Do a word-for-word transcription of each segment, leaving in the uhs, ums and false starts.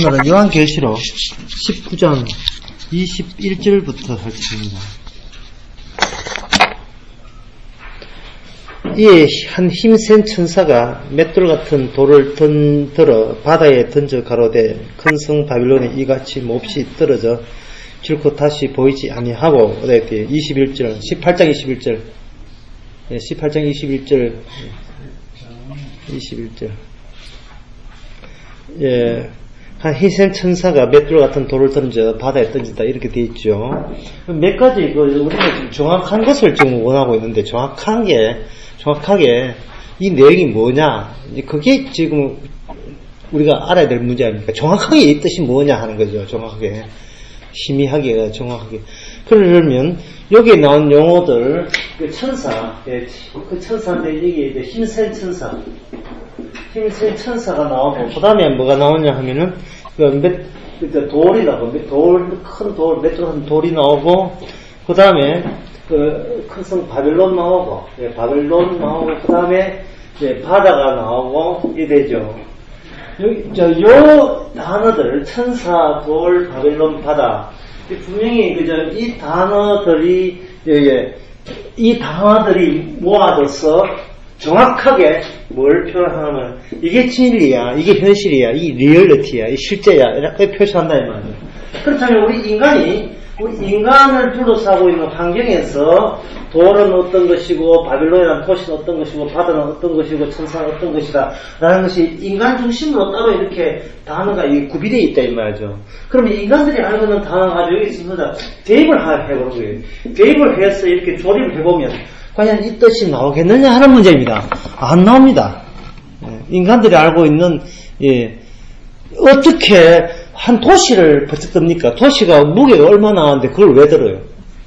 오늘은 요한계시록 십구 장 이십일 절부터 살펴봅니다. 이 한 힘센 천사가 맷돌 같은 돌을 던, 들어 바다에 던져 가로되 큰 성 바빌론이 이같이 몹시 떨어져 결코 다시 보이지 아니하고 이십일 절 십팔 장 이십일 절 십팔 장 이십일 절 이십일 절 예, 한 희생 천사가 맷돌 같은 돌을 던져 바다에 던진다 이렇게 돼 있죠. 몇 가지 그 우리가 지금 정확한 것을 지금 원하고 있는데 정확한 게 정확하게 이 내용이 뭐냐, 그게 지금 우리가 알아야 될 문제 아닙니까? 정확하게 이 뜻이 뭐냐 하는 거죠. 정확하게 희미하게 정확하게. 그러려면 여기에 나온 용어들, 그 천사, 그 천사인데 여기 이제 힘센 천사, 힘센 천사가 나오고, 그 다음에 뭐가 나오냐 하면은 그 몇, 그 돌이 나오고, 돌, 큰 돌, 몇 종 돌이 나오고, 그 다음에 그 큰 성 바빌론 나오고, 예, 바빌론 나오고, 그 다음에 이제 바다가 나오고 이래죠. 여기 저 요 단어들 천사, 돌, 바빌론, 바다 분명히 그저 이 단어들이 예, 이 단어들이 모아져서 정확하게 뭘 표현하냐면 이게 진리야, 이게 현실이야, 이 리얼리티야, 이 실제야 이렇게 표시한다 이 말이에요. 그렇다면 우리 인간이 우리 인간을 둘러싸고 있는 환경에서 돌은 어떤 것이고 바빌론이라는 도시는 어떤 것이고 바다는 어떤 것이고 천사는 어떤 것이다 라는 것이 인간 중심으로 따로 이렇게 단어가 구비되어 있다 이 말이죠. 그러면 인간들이 알고 있는 단어가 가지고 여기 있습니다. 대입을 해보는 거예요. 대입을 해서 이렇게 조립을 해보면 과연 이 뜻이 나오겠느냐 하는 문제입니다. 안 나옵니다. 인간들이 알고 있는 예, 어떻게 한 도시를 버쩍 듭니까? 도시가 무게가 얼마나 나왔는데 그걸 왜 들어요?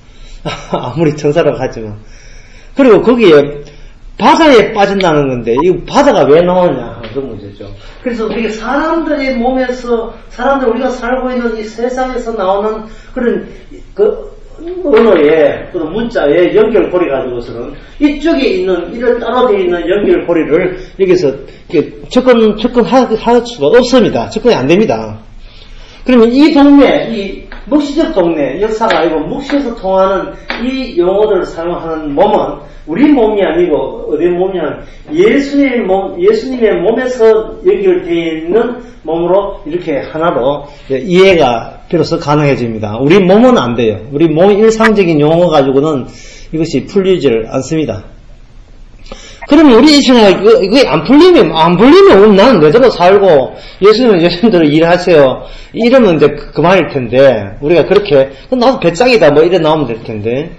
아무리 천사라고 하지만. 그리고 거기에 바다에 빠진다는 건데 이 바다가 왜 나오냐 그런 문제죠. 그래서 우리 사람들의 몸에서 사람들 우리가 살고 있는 이 세상에서 나오는 그런 그 언어의 또는 문자의 연결고리 가지고서는 이쪽에 있는 이런 따로 되어 있는 연결고리를 여기서 접근 접근할 수가 없습니다. 접근이 안 됩니다. 그러면 이 동네, 이 묵시적 동네, 역사가 아니고 묵시에서 통하는 이 용어들을 사용하는 몸은 우리 몸이 아니고 어디 몸이냐면 예수님의 몸, 예수님의 몸에서 연결되어 있는 몸으로 이렇게 하나로 이해가 비로소 가능해집니다. 우리 몸은 안 돼요. 우리 몸의 일상적인 용어 가지고는 이것이 풀리질 않습니다. 그러면 우리 이 생각이, 이게 안 풀리면, 안 풀리면, 나는 내대로 살고, 예수님은 예수님대로 일하세요. 이러면 이제 그만일 텐데, 우리가 그렇게, 나도 배짱이다, 뭐 이래 나오면 될 텐데,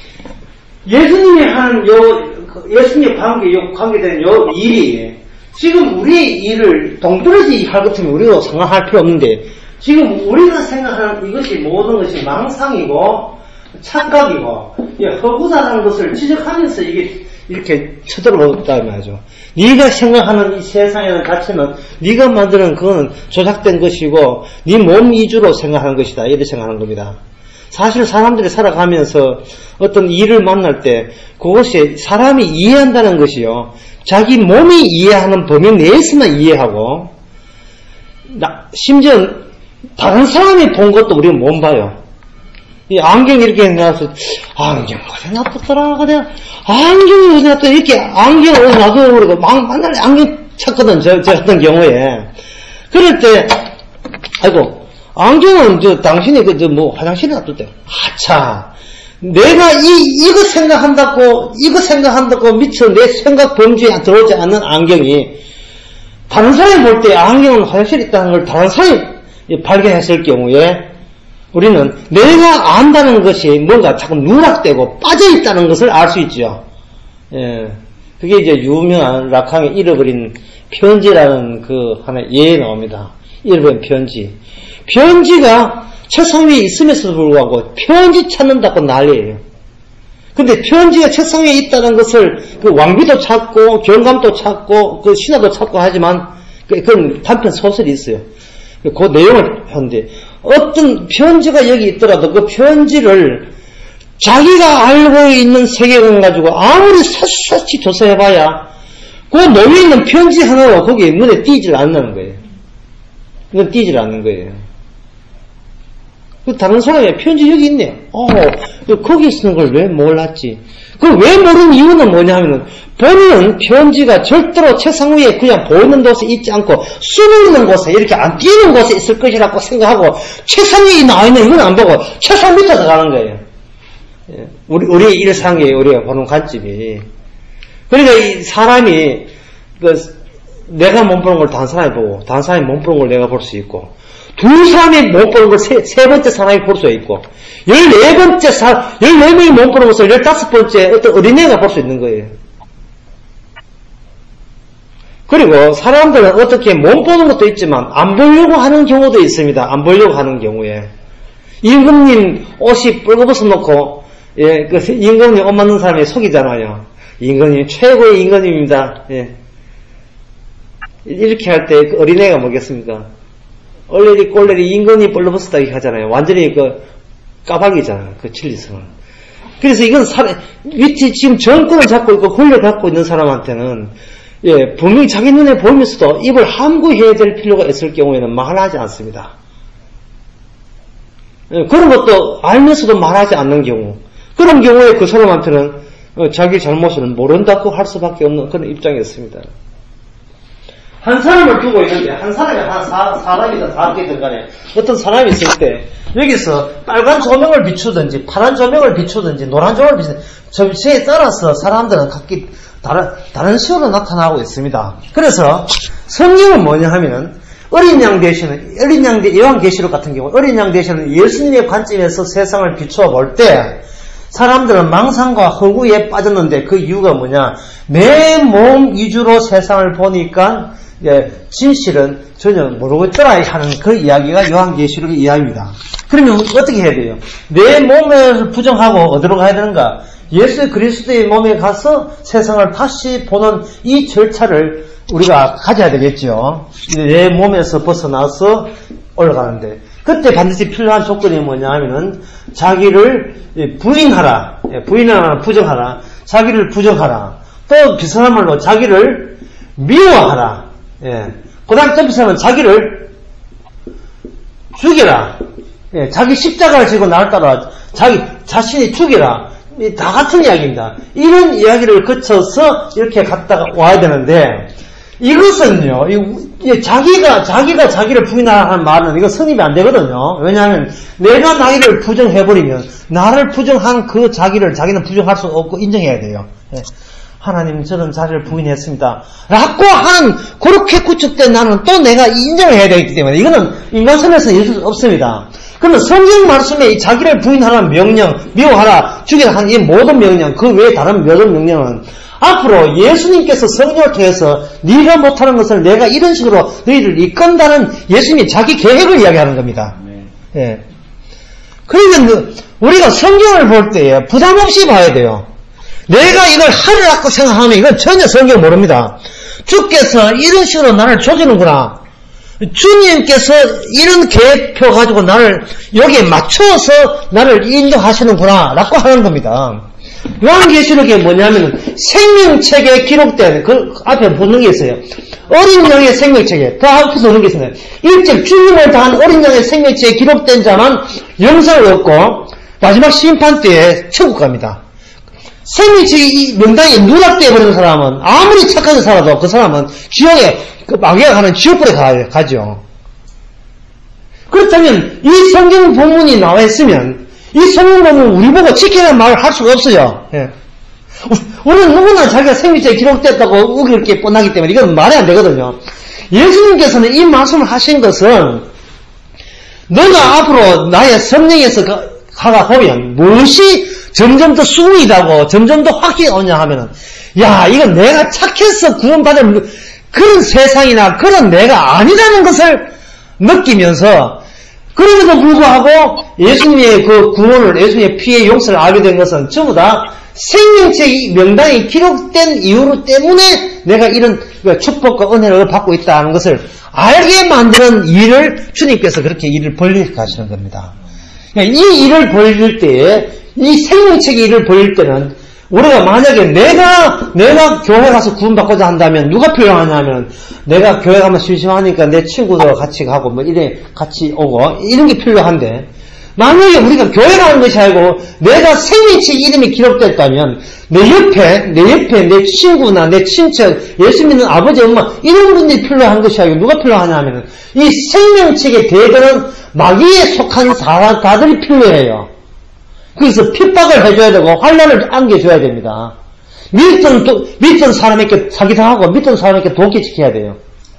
예수님이 하는 요, 예수님 관계, 요 관계된 요 일이, 지금 우리의 일을 동떨어지 할 것 같으면 우리도 생각할 필요 없는데, 지금 우리가 생각하는 이것이 모든 것이 망상이고, 착각이고, 허구다라는 것을 지적하면서 이게, 이렇게 쳐들어보다 말이죠. 네가 생각하는 이 세상이라는 자체는 네가 만드는 그거는 조작된 것이고 네 몸 위주로 생각하는 것이다. 이렇게 생각하는 겁니다. 사실 사람들이 살아가면서 어떤 일을 만날 때 그것이 사람이 이해한다는 것이요. 자기 몸이 이해하는 범위 내에서만 이해하고 심지어 다른 사람이 본 것도 우리가 못 봐요. 이 안경 이렇게 해놔서 안경 어디 놔뒀더라 그래 안경이 어디 놔뒀더라 이렇게 안경 어디 놔둬 그러고 막 맨날 안경 찾거든 저, 저 같은 경우에 그럴 때 아이고 안경은 저 당신이 그 저 뭐 화장실에 놔뒀대 아차 내가 이 이거 생각한다고 이거 생각한다고 미처 내 생각 범주에 들어오지 않는 안경이 다른 사람이 볼 때 안경은 화장실에 있다는 걸 다른 사람이 발견했을 경우에 우리는 내가 안다는 것이 뭔가 자꾸 누락되고 빠져있다는 것을 알 수 있죠. 예. 그게 이제 유명한 락항의 잃어버린 편지라는 그 하나의 예에 나옵니다. 잃어버린 편지. 편지가 책상 위에 있음에도 불구하고 편지 찾는다고 난리예요. 근데 편지가 책상 위에 있다는 것을 그 왕비도 찾고 경감도 찾고 그 신하도 찾고 하지만 그건 단편 소설이 있어요. 그 내용을 하는데 어떤 편지가 여기 있더라도 그 편지를 자기가 알고 있는 세계관 가지고 아무리 샅샅이 조사해봐야 그 놓여 있는 편지 하나로 거기에 눈에 띄질 않는 거예요. 이건 띄질 않는 거예요. 다른 사람이 편지 여기 있네요. 어, 거기 쓰는 걸 왜 몰랐지? 그 왜 모르는 이유는 뭐냐면은, 본인은 편지가 절대로 책상 위에 그냥 보이는 곳에 있지 않고, 숨어 있는 곳에, 이렇게 안 띄는 곳에 있을 것이라고 생각하고, 책상 위에 나와있는 이건 안 보고, 책상 밑에 들어가는 거예요. 우리, 우리의 일상이에요. 우리가 보는 관점이. 그러니까 이 사람이, 그, 내가 못 보는 걸 다른 사람이 보고, 다른 사람이 못 보는 걸 내가 볼 수 있고, 두 사람이 못 보는 걸 세, 세 번째 사람이 볼 수 있고, 열네 번째 사, 열네 명이 못 보는 것을 열다섯 번째 어떤 어린애가 볼 수 있는 거예요. 그리고 사람들은 어떻게 못 보는 것도 있지만, 안 보려고 하는 경우도 있습니다. 안 보려고 하는 경우에. 임금님 옷이 뻘거벗어 놓고, 예, 그 임금님 옷 맞는 사람이 속이잖아요. 임금님 최고의 임금님입니다. 예. 이렇게 할 때 그 어린애가 뭐겠습니까? 얼레리 꼴레리 임금이 뻘거벗었다고 하잖아요. 완전히 그 까닭이잖아요. 그 진리성을. 그래서 이건 사람, 위치 지금 정권을 잡고 있고 권력을 갖고 있는 사람한테는 예, 분명히 자기 눈에 보이면서도 입을 함구해야 될 필요가 있을 경우에는 말하지 않습니다. 예, 그런 것도 알면서도 말하지 않는 경우, 그런 경우에 그 사람한테는 어, 자기 잘못을 모른다고 할 수밖에 없는 그런 입장이었습니다. 한 사람을 두고 있는데, 한 사람이 한 사, 사람이든 사람이든 간에 어떤 사람이 있을 때, 여기서 빨간 조명을 비추든지, 파란 조명을 비추든지, 노란 조명을 비추든지, 점시에 따라서 사람들은 각기 다른, 다른 식으로 나타나고 있습니다. 그래서 성경은 뭐냐 하면은, 어린 양 대신은, 어린 양, 요한계시록 같은 경우, 어린 양 대신은 예수님의 관점에서 세상을 비추어 볼 때, 사람들은 망상과 허구에 빠졌는데 그 이유가 뭐냐? 내 몸 위주로 세상을 보니까 예, 진실은 전혀 모르고 있더라 하는 그 이야기가 요한계시록의 이야기입니다. 그러면 어떻게 해야 돼요? 내 몸을 부정하고 어디로 가야 되는가? 예수 그리스도의 몸에 가서 세상을 다시 보는 이 절차를 우리가 가져야 되겠죠. 내 몸에서 벗어나서 올라가는데 그때 반드시 필요한 조건이 뭐냐 하면은 자기를 부인하라, 부인하라, 부정하라, 자기를 부정하라. 또 비슷한 말로 자기를 미워하라. 예. 그 다음 또 비슷한 말로 자기를 죽여라. 예. 자기 십자가를 지고 나를 따라 자기 자신이 죽여라. 다 같은 이야기입니다. 이런 이야기를 거쳐서 이렇게 갔다가 와야 되는데 이것은요, 이, 자기가, 자기가 자기를 부인하라는 말은 이거 성립이 안 되거든요. 왜냐하면 내가 나이를 부정해버리면 나를 부정한 그 자기를 자기는 부정할 수 없고 인정해야 돼요. 예. 하나님, 저는 자기를 부인했습니다. 라고 하는, 그렇게 구축된 나는 또 내가 인정을 해야 되기 때문에 이거는 인간선에서 있을 수 없습니다. 그러면 성경 말씀에 이 자기를 부인하라는 명령, 미워하라, 죽여라 하는 이 모든 명령, 그 외에 다른 모든 명령은 앞으로 예수님께서 성령을 통해서 네가 못하는 것을 내가 이런 식으로 너희를 이끈다는 예수님이 자기 계획을 이야기하는 겁니다. 네. 예. 그러면 우리가 성경을 볼 때에 부담 없이 봐야 돼요. 내가 이걸 하려고 생각하면 이건 전혀 성경 모릅니다. 주께서 이런 식으로 나를 조지는구나. 주님께서 이런 계획표 가지고 나를 여기에 맞춰서 나를 인도하시는구나 라고 하는 겁니다. 요한계시록에 뭐냐면 생명책에 기록된 그 앞에 보는 게 있어요. 어린 양의 생명책에 더 앞에서 보는 게 있어요. 일찍 죽음을 당한 어린 양의 생명책에 기록된 자만 영생을 얻고 마지막 심판 때에 천국 갑니다. 생명책이 명단이 누락되어 버리는 사람은 아무리 착하게 살아도 그 사람은 지옥에 그 마귀가 가는 지옥불에 가, 가죠. 그렇다면 이 성경 본문이 나와 있으면 이 성경 본문 우리 보고 지키라는 말을 할 수가 없어요. 예. 우리는 누구나 자기가 생명책에 기록됐다고 우길 게 뻔하기 때문에 이건 말이 안 되거든요. 예수님께서는 이 말씀을 하신 것은 너가 앞으로 나의 성령에서 가가 보면 무엇이 점점 더 수위라고 점점 더 확신이 오냐 하면은 야 이건 내가 착해서 구원받을 그런 세상이나 그런 내가 아니라는 것을 느끼면서 그럼에도 불구하고 예수님의 그 구원을 예수님의 피의 용서를 알게 된 것은 전부 다 생명책 명단이 기록된 이유 때문에 내가 이런 축복과 은혜를 받고 있다는 것을 알게 만드는 일을 주님께서 그렇게 일을 벌리게 하시는 겁니다. 이 일을 벌릴 때에 이 생명책의 일을 벌릴 때는 우리가 만약에 내가, 내가 교회 가서 구원받고자 한다면 누가 필요하냐면 내가 교회 가면 심심하니까 내 친구들과 같이 가고 뭐 이래 같이 오고 이런 게 필요한데 만약에 우리가 교회 가는 것이 아니고 내가 생명체 이름이 기록됐다면 내 옆에, 내 옆에 내 친구나 내 친척, 예수 믿는 아버지, 엄마 이런 분들이 필요한 것이 아니고 누가 필요하냐면 이 생명책에 대드는 마귀에 속한 사람들이 필요해요. 그래서 핍박을 해줘야 되고 환난을 안겨줘야 됩니다. 믿던, 믿던 사람에게 사기당하고 믿던 사람에게 도끼치켜야 돼요.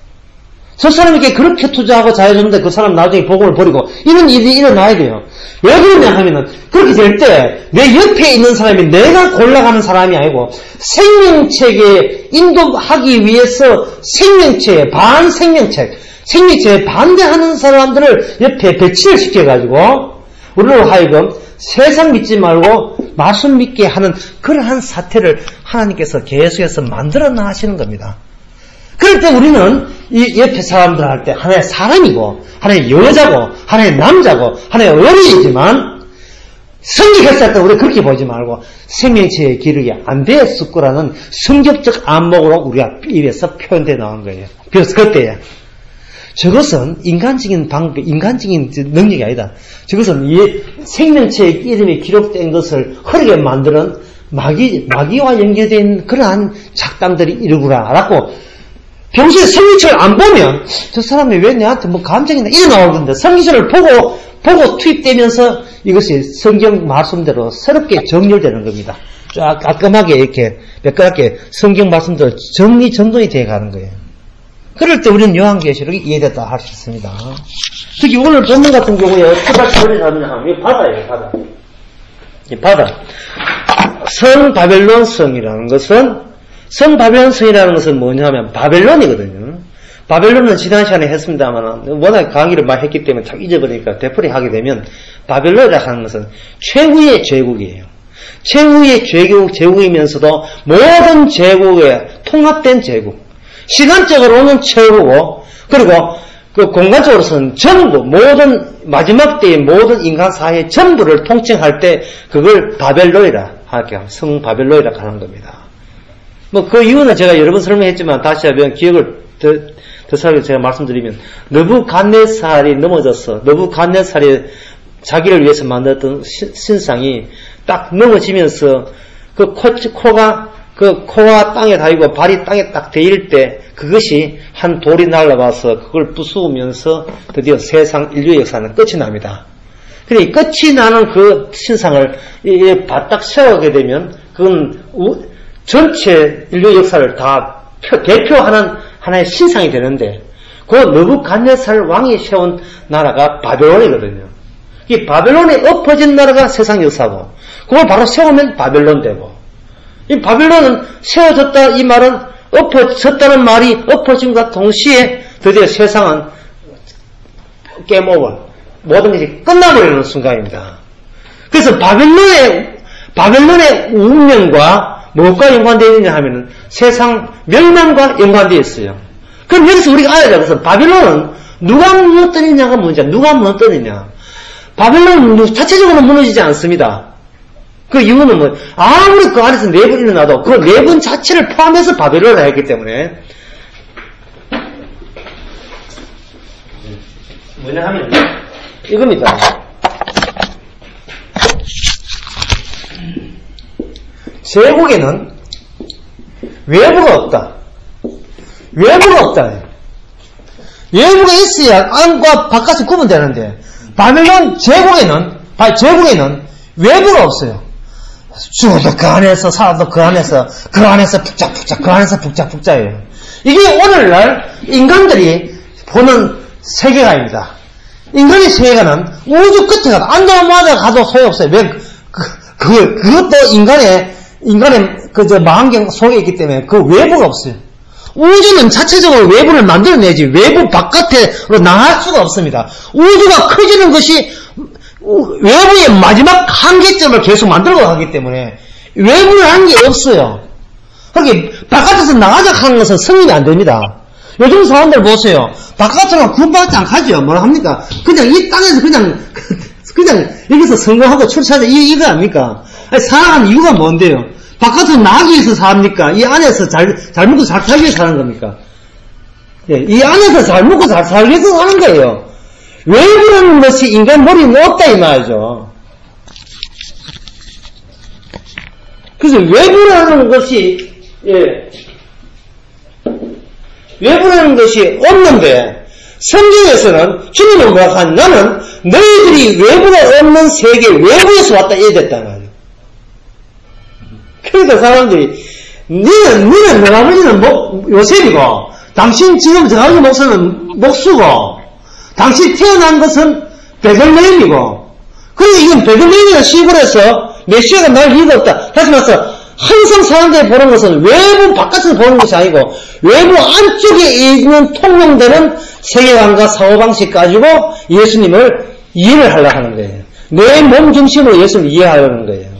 저 사람에게 그렇게 투자하고 잘해줬는데 그 사람 나중에 복음을 버리고 이런 일이 일어나야 돼요. 왜 그러냐 하면은 그렇게 될 때 내 옆에 있는 사람이 내가 골라가는 사람이 아니고 생명책에 인도하기 위해서 생명체에 반생명책, 생명체에 반대하는 사람들을 옆에 배치를 시켜가지고 우리로 하여금 세상 믿지 말고 말씀 믿게 하는 그러한 사태를 하나님께서 계속해서 만들어 나가시는 겁니다. 그럴 때 우리는 이 옆에 사람들 할 때 하나의 사람이고 하나의 여자고 하나의 남자고 하나의 어린이지만 성경했을 때 우리 그렇게 보지 말고 생명체의 기록이 안 되었을 거라는 성격적 안목으로 우리가 입에서 표현되어 나온 거예요. 그래서 그때에 저것은 인간적인 방법, 인간적인 능력이 아니다. 저것은 이 생명체의 이름이 기록된 것을 흐르게 만드는 마귀, 마귀와 연결된 그러한 작당들이 이루구나라고 평소에 성경책을 안 보면 저 사람이 왜 내한테 뭐 감정이나 이래 나오는데 성경책을 보고 보고 투입되면서 이것이 성경 말씀대로 새롭게 정렬되는 겁니다. 쫙 깔끔하게 이렇게 매끄럽게 성경 말씀대로 정리 정돈이 되어 가는 거예요. 그럴 때 우리는 요한계시록이 이해됐다 할 수 있습니다. 특히 오늘 본문 같은 경우에 어떻게 처리하느냐 하면 이 바다예요, 바다. 이 바다. 성 바벨론 성이라는 것은 성 바벨론 성이라는 것은 뭐냐면 바벨론이거든요. 바벨론은 지난 시간에 했습니다만 워낙 강의를 많이 했기 때문에 참 잊어버리니까 되풀이 하게 되면 바벨론이라고 하는 것은 최후의 제국이에요. 최후의 제국, 제국이면서도 모든 제국에 통합된 제국. 시간적으로는 최후고 그리고 그 공간적으로서는 전부 모든 마지막 때의 모든 인간 사회 전부를 통칭할 때 그걸 바벨론이라 하게 성 바벨론이라 하는 겁니다. 뭐 그 이유는 제가 여러 번 설명했지만 다시 한번 기억을 더, 더 살려 제가 말씀드리면 느부갓네살이 넘어져서 느부갓네살이 자기를 위해서 만들었던 신상이 딱 넘어지면서 그 코, 코가 그 코와 땅에 닿이고 발이 땅에 딱 대일 때 그것이 한 돌이 날아와서 그걸 부수면서 드디어 세상 인류의 역사는 끝이 납니다. 그래 끝이 나는 그 신상을 바짝 세우게 되면 그건 우, 전체 인류 역사를 다 표, 대표하는 하나의 신상이 되는데 그 느부갓네살 왕이 세운 나라가 바벨론이거든요. 이 바벨론에 엎어진 나라가 세상 역사고 그걸 바로 세우면 바벨론 되고 이 바벨론은 세워졌다 이 말은 엎어졌다는 말이 엎어짐과 동시에 드디어 세상은 게임 오버 모든 것이 끝나버리는 순간입니다. 그래서 바벨론의 바벨론의 운명과 무엇과 연관되어 있느냐 하면은 세상 멸망과 연관되어 있어요. 그럼 여기서 우리가 알아야 될 것은 바벨론은 누가 무너뜨리냐가 문제야. 누가 무너뜨리냐. 바벨론은 자체적으로 무너지지 않습니다. 그 이유는 뭐 아무리 그 안에서 내분이 일어나도 그 내분 자체를 포함해서 바벨론을 했기 때문에 뭐냐 하면 이겁니다. 제국에는 외부가 없다. 외부가 없다. 외부가 있어야 안과 바깥이 구분되는데 바벨론 제국에는 제국에는 외부가 없어요. 죽어도 그 안에서 살아도 그 안에서 그 안에서 북적북적 그 안에서 북적북적이에요. 이게 오늘날 인간들이 보는 세계관입니다. 인간의 세계관은 우주 끝에 가도 안도마다 가도 소용없어요. 왜 그, 그, 그것도 인간의 인간의 그저 망원경 속에 있기 때문에 그 외부가 없어요. 우주는 자체적으로 외부를 만들어내지 외부 바깥으로 나갈 수가 없습니다. 우주가 커지는 것이 외부의 마지막 한계점을 계속 만들어 가기 때문에 외부에 한 게 없어요. 그렇게 바깥에서 나가자 하는 것은 성립이 안 됩니다. 요즘 사람들 보세요. 바깥으로 구원받지 않가죠. 뭐라 합니까? 그냥 이 땅에서 그냥 그냥 여기서 성공하고 출세하자 이, 이거 아닙니까? 아니, 살아가는 이유가 뭔데요? 바깥으로 나가기 위해서 삽니까? 이 안에서 잘, 잘 먹고 잘 살기 위해서 사는 겁니까? 예, 이 안에서 잘 먹고 잘 살기 위해서 사는 거예요. 외부라는 것이 인간 머리는 없다, 이 말이죠. 그래서 외부라는 것이, 예, 외부라는 것이 없는데, 성경에서는 주님은 뭐라고 하니, 나는 너희들이 외부가 없는 세계 외부에서 왔다 이랬단 말이에요. 그러니까 사람들이 니는 니는 너 아버지는 목, 요셉이고 당신 지금 저하기 목사는 목수고 당신 태어난 것은 베들레헴이고 그러니까 이건 베들레헴이나 시골에서 메시아가 날 이유가 없다. 다시 말해서 항상 사람들이 보는 것은 외부 바깥에서 보는 것이 아니고 외부 안쪽에 있는 통용되는 세계관과 사고방식 가지고 예수님을 이해를 하려고 하는 거예요. 내 몸 중심으로 예수님을 이해하려는 거예요.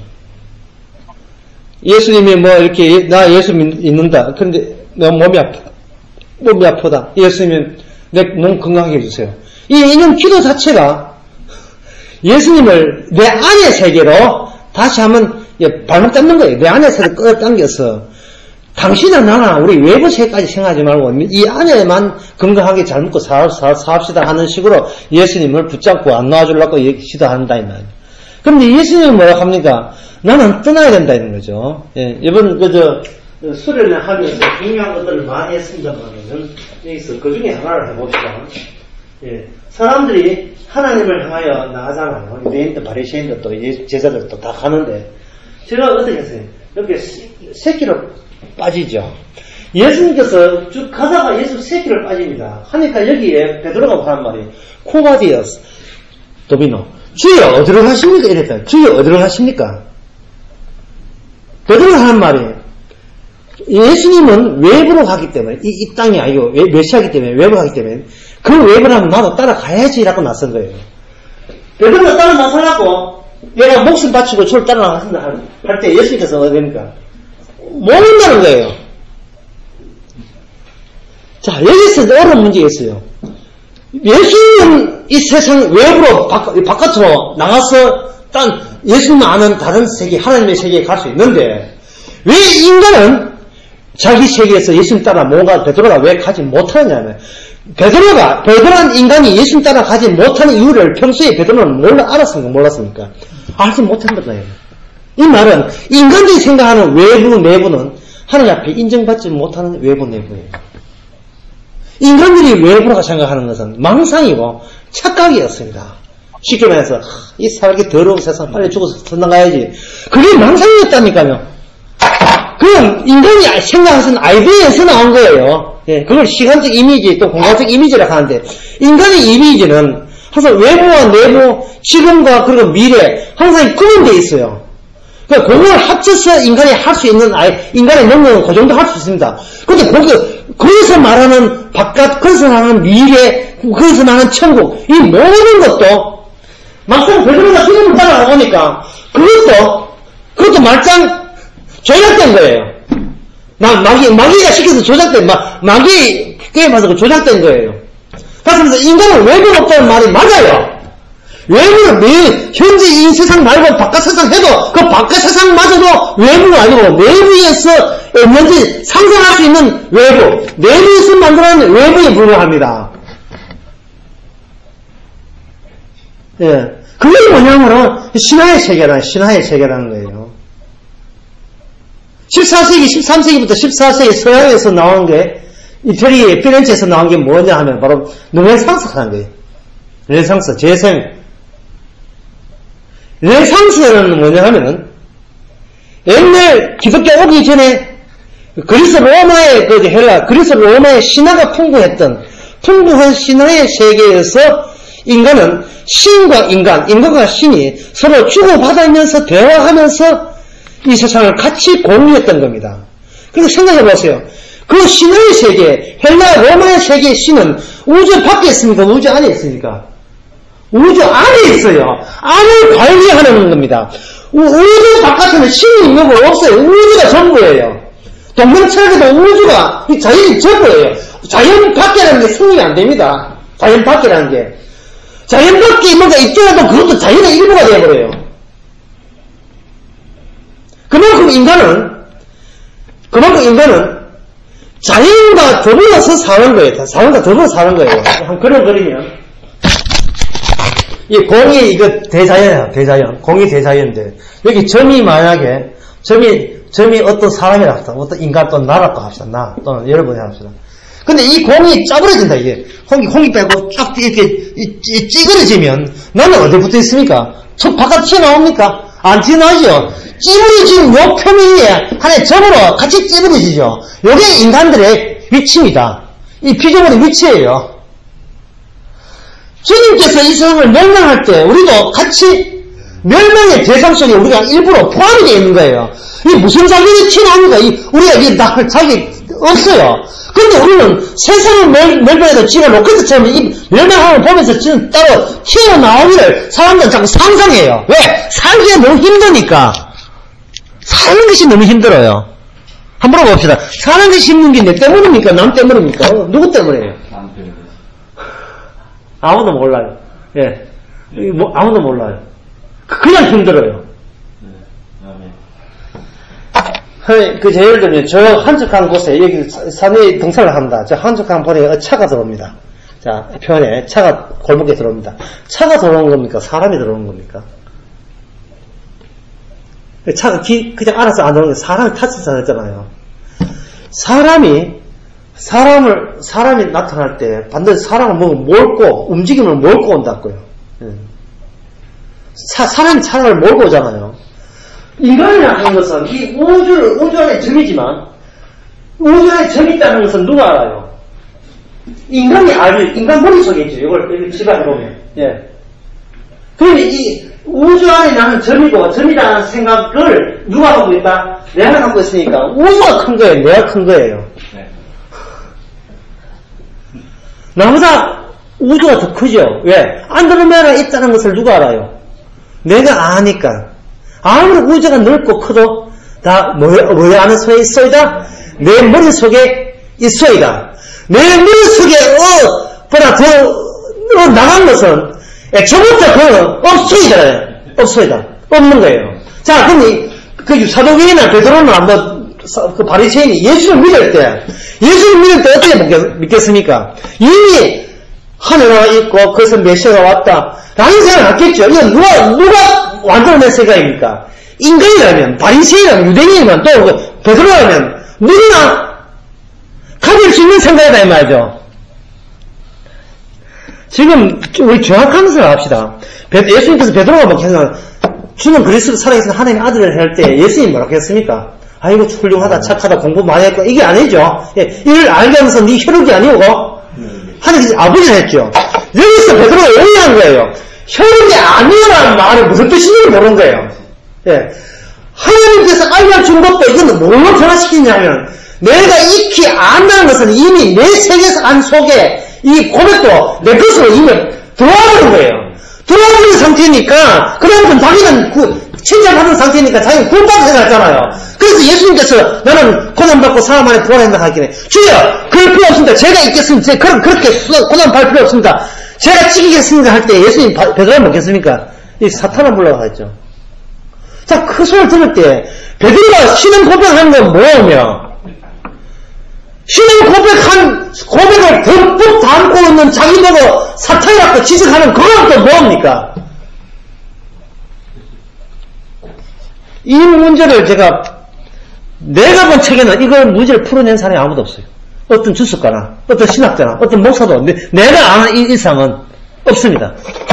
예수님이 뭐 이렇게 나 예수 믿는다. 그런데 너 몸이 아프다. 몸이 아프다. 예수님이 내 몸 건강하게 해주세요. 이 이런 기도 자체가 예수님을 내 안의 세계로 다시 한번 발목 잡는 거예요. 내 안의 세계를 끌어당겨서 당신이나 나나 우리 외부 세계까지 생각하지 말고 이 안에만 건강하게 잘 먹고 사, 사, 사합시다 하는 식으로 예수님을 붙잡고 안 놔주려고 시도한다 이 말이에요. 그런데 예수님은 뭐라고 합니까? 나는 떠나야 된다 이런 거죠. 예, 이번 그저 수련회 하면서 중요한 것들을 많이 했습니다만은 여기서 그 중에 하나를 해봅시다. 예, 사람들이 하나님을 향하여 나가잖아요. 유대인도 바리새인도 또 제자들도 다 가는데 제가 어떻게 했어요? 이렇게 새끼로 빠지죠. 예수님께서 쭉 가다가 예수 새끼를 빠집니다. 하니까 여기에 베드로가 하는 말이 코바디어스 도미노 주여 어디로 가십니까? 이랬다. 주여 어디로 가십니까? 베드로가 하는 말이 예수님은 외부로 가기 때문에 이, 이 땅이 아니고 메시아이기 때문에 외부로 가기 때문에 그 외부라면 나도 따라가야지 라고 나선 거예요. 베드로가 따라 나서라고 내가 목숨 바치고 저를 따라 나간다 할 때 예수님께서 어떻게 됩니까? 못 온다는 거예요. 자, 여기서 어려운 문제가 있어요. 예수님은 이 세상 외부로 바깥, 바깥으로 나가서 딴 예수님 아는 다른 세계, 하나님의 세계에 갈 수 있는데 왜 인간은 자기 세계에서 예수님 따라 뭔가 베드로가 왜 가지 못하느냐면 베드로가 베드로란 인간이 예수님 따라 가지 못하는 이유를 평소에 베드로는 몰라 알았습니까? 몰랐습니까? 알지 못한다 거예요. 이 말은 인간들이 생각하는 외부 내부는 하나님 앞에 인정받지 못하는 외부 내부예요. 인간들이 외부라고 생각하는 것은 망상이고 착각이었습니다. 쉽게 말해서 이 살기 더러운 세상 빨리 죽어서 선나가야지. 그게 망상이었다니까요. 그건 인간이 생각하는 아이디어에서 나온 거예요. 예, 그걸 시간적 이미지 또 공간적 이미지라고 하는데 인간의 이미지는 항상 외부와 내부, 지금과 그리고 미래 항상 구분되어 있어요. 그러니까 그걸 합쳐서 인간이 할 수 있는 아이, 인간의 능력은 그 정도 할 수 있습니다. 그런데 거기, 거기서 말하는 바깥, 거기서 말하는 미래, 거기서 말하는 천국, 이 모든 것도 막상 베드로가 주님을 따라가보니까 그것도, 그것도 말짱 조작된 거예요. 막, 마귀, 마귀가 시켜서 조작된, 마, 마귀 게임 하서 조작된 거예요. 그래서 인간은 외부 없다는 말이 맞아요. 외부는 매일 현재 이 세상 말고 바깥 세상 해도 그 바깥 세상마저도 외부가 아니고 내부에서 뭔지 상상할 수 있는 외부, 내부에서 만들어낸 외부에 불과합니다. 예, 그게 뭐냐면은 신화의 세계라는 신화의 세계라는 거예요. 십사 세기, 십삼 세기부터 십사 세기 서양에서 나온 게 이태리 피렌체에서 나온 게 뭐냐 하면 바로 르네상스가 하는 거예요. 르네상스, 재생. 르네상스는 뭐냐 하면은 옛날 기독교 오기 전에 그리스 로마의 그 헬라, 그리스 로마의 신화가 풍부했던 풍부한 신화의 세계에서 인간은 신과 인간, 인간과 신이 서로 주고받으면서 대화하면서 이 세상을 같이 공유했던 겁니다. 그래서 생각해 보세요. 그 신화의 세계, 헬라 로마의 세계의 신은 우주 밖에 있습니까? 우주 안에 있습니까? 우주 안에 있어요. 안을 관리하는 겁니다. 우주 바깥에는 신이 있는 거 없어요. 우주가 전부예요. 동명철학에도 우주가 자연이 전부예요. 자연 밖이라는 게 성립이 안 됩니다. 자연 밖이라는 게. 자연 밖에 뭔가 있더라도 그것도 자연의 일부가 되어버려요. 그만큼 인간은, 그만큼 인간은 자연과 더불어서 사는 거예요. 자연과 더불어 사는 거예요. 한 그런 그리면, 이 공이 이거 대자연이야, 대자연. 공이 대자연인데, 여기 점이 만약에, 점이, 점이 어떤 사람이라 합시다. 어떤 인간 또는 나라고 합시다. 나, 또는 여러분이 합시다. 근데 이 공이 짜부러진다, 이게. 공이, 공이 빼고 쫙 이렇게 찌그러지면, 나는 어디 붙어 있습니까? 저 바깥 튀어나옵니까? 안 튀어나오죠? 찌부러진 요 표면에 하나의 점으로 같이 찌부러지죠? 요게 인간들의 위치입니다. 이 피조물의 위치예요. 주님께서 이 세상을 멸망할 때 우리도 같이 멸망의 대상 속에 우리가 일부러 포함이 되어 있는 거예요. 이 무슨 자격이 튀어나옵니까? 이 우리가 이 나 자격이 없어요. 그런데 우리는 세상을 멸, 멸망해도 지가 로켓처럼 이 멸망함을 보면서 지금 따로 튀어나오기를 사람들은 자꾸 상상해요. 왜? 살기가 너무 힘드니까. 사는 것이 너무 힘들어요. 한번 물어봅시다. 사는 것이 힘든 게 내 때문입니까? 남 때문입니까? 어, 누구 때문이에요? 남 때문에. 아무도 몰라요. 예. 뭐, 아무도 몰라요. 그냥 힘들어요. 네. 아멘. 그, 제 예를 들면, 저 한적한 곳에, 여기 산에 등산을 한다. 저 한적한 보니까 차가 들어옵니다. 자, 편에 차가 골목에 들어옵니다. 차가 들어오는 겁니까? 사람이 들어오는 겁니까? 차가 기, 그냥 알아서 안 들어오는 게 사람이 탔을 잖아요. 사람이, 사람을, 사람이 나타날 때 반드시 사람을 뭐 몰고, 움직임을 몰고 온다고요. 사, 사람이 차를 몰고 오잖아요. 인간이라는 것은 이 우주를, 우주 안에 점이지만, 우주 안에 점이 있다는 것은 누가 알아요? 인간이 알죠. 인간 머릿속에 있죠. 이걸, 이걸 집안에 보면. 예. 그러면 이 우주 안에 나는 점이고, 점이라는 생각을 누가 갖고 있다? 내가 갖고 있으니까 우주가 큰 거예요. 내가 큰 거예요. 네. 나보다 우주가 더 크죠. 왜? 안드로메다가 있다는 것을 누가 알아요? 내가 아니까. 아무리 우주가 넓고 커도 다 뭐에, 뭐에 아는 소에 있어이다? 내 머릿속에 있어이다. 내 머릿속에 어, 보다 더 어, 나간 것은 애초부터 그 없어이다. 없어이다. 없는 거예요. 자, 그럼 이, 그 사도행이나 베드로나 뭐 그 바리새인이 예수를 믿을 때 예수를 믿을 때 어떻게 믿겠, 믿겠습니까? 이미 하늘나라 있고 거기서 메시아가 왔다 라는 생각을 했겠죠. 이건 누가 누가 완전한 세계입니까? 인간이라면, 바리새인이라면, 유대인이라면, 또 베드로라면 누구나 가질 수 있는 생각이다 이 말이죠. 지금 우리 정확한 것을 합시다. 예수님께서 베드로가 먹혀서 주는 그리스도 살아계신 하나님의 아들을 할 때 예수님이 뭐라고 했습니까? 아이고 훌륭하다, 착하다, 공부 많이 했고 이게 아니죠. 예, 이를 알게 하면서 네 혈육이 아니고 하나님 아버지가 했죠. 여기서 베드로가 오해한 거예요. 혈육이 아니라는 말이 무슨 뜻인지 모르는 거예요. 예. 하나님께서 알려준 것도 이거는 뭘로 변화시키냐면 내가 익히 안다는 것은 이미 내 세계에서 안 속에 이 고백도 내 것으로 이미 들어와버린 거예요. 들어와버린 상태니까 그다음부터 자기는 구, 칭찬받는 상태니까 자기는 구원받고 생각했잖아요. 그래서 예수님께서 나는 고난받고 사람 안에 부활한다 하기에 주여 그럴 필요 없습니다. 제가 있겠습니다. 그럼 그렇게 고난받을 필요 없습니다. 제가 찍이겠습니다 할 때 예수님 베드로가 먹겠습니까? 이 사탄을 불러가 했죠. 자, 그 소리를 들을 때 베드로가 신앙 고백하는 건 뭐냐면 신앙 고백한 고백을 듬뿍 담고 있는 자기 보고 사탄이라고 지적하는 그건 또 뭡니까? 이 문제를 제가 내가 본 책에는 이걸 문제를 풀어낸 사람이 아무도 없어요. 어떤 주석가나 어떤 신학자나 어떤 목사도 내, 내가 아는 이 이상은 없습니다.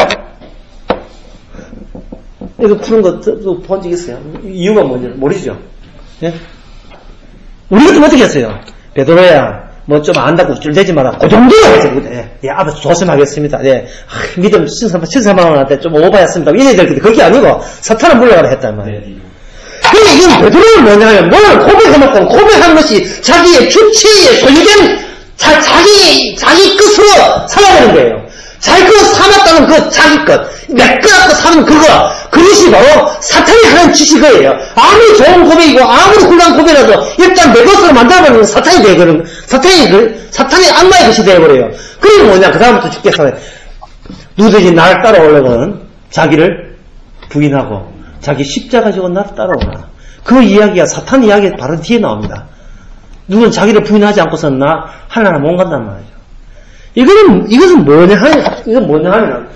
이거 푸는 거 본 적 있어요? 이유가 뭔지 모르시죠? 예? 우리 같으면 어떻게 했어요? 베드로야, 뭐 좀 안다고 줄대지 마라. 그 정도로 했죠. 예, 예, 아버지 조심하겠습니다. 예, 아, 믿음 신사방한테 좀 오버했습니다. 이래야 될 텐데, 그게 아니고, 사탄을 물러가라 했단 말이에요. 근데 이건 베드로는 뭐냐면, 뭘 고백해놓고, 고백하는 것이 자기의 주체에 소유된, 자, 자기, 자기 끝으로 살아가는 거예요. 자기 것 삼았다는 그 자기 것, 내 것 갖고 사는 그거, 그것이 바로 사탄이 하는 짓이 거예요. 아무리 좋은 고백이고, 아무리 훌륭한 고백이라도, 일단 내 것으로 만들어버리면 사탄이 되거든. 사탄이, 그, 사탄이 악마의 것이 되어버려요. 그게 뭐냐, 그 다음부터 주께서 누구든지 나를 따라오려면 자기를 부인하고, 자기 십자가 지고 나를 따라오라. 그 이야기가 사탄 이야기 바로 뒤에 나옵니다. 누군 자기를 부인하지 않고서는 나 하나님 못 간단 말이죠. 이거는 이것은 뭐냐 하면 이건 뭐냐 하면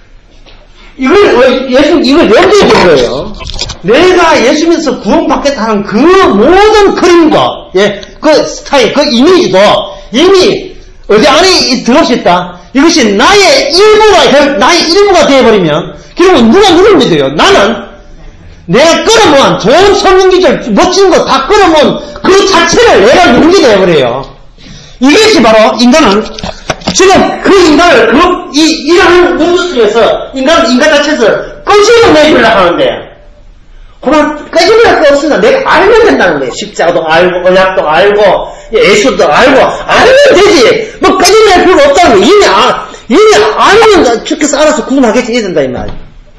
이걸 예수 이걸 염두에 둔 거예요. 내가 예수 믿어서 구원받겠다는 그 모든 그림과 예, 그 스타일, 그 이미지도 이미 어디 안에 들어있 있다. 이것이 나의 일부가 나의 일부가 되어버리면 그러면 누가 누굴 믿어요? 나는 내가 끌어모은 좋은 성경기절 멋진 거 다 끌어모은 그 자체를 내가 누르게 되어버려요. 이것이 바로 인간은 지금 그 인간을 그 이 이러한 문제 속에서 인간 인간 자체에서 끄집어내주려고 하는데 그만 끄집어낼 거 없습니다. 내가 알면 된다는 거예요. 십자가도 알고 언약도 알고 예수도 알고 알면 되지. 뭐 끄집어낼 필요가 없다는 거예요. 이미 아 이미 알면 주께서 알아서 구원하겠지 이래야 된다 이 말이에요.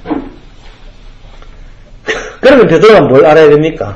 그러면 베드로가 뭘 알아야 됩니까?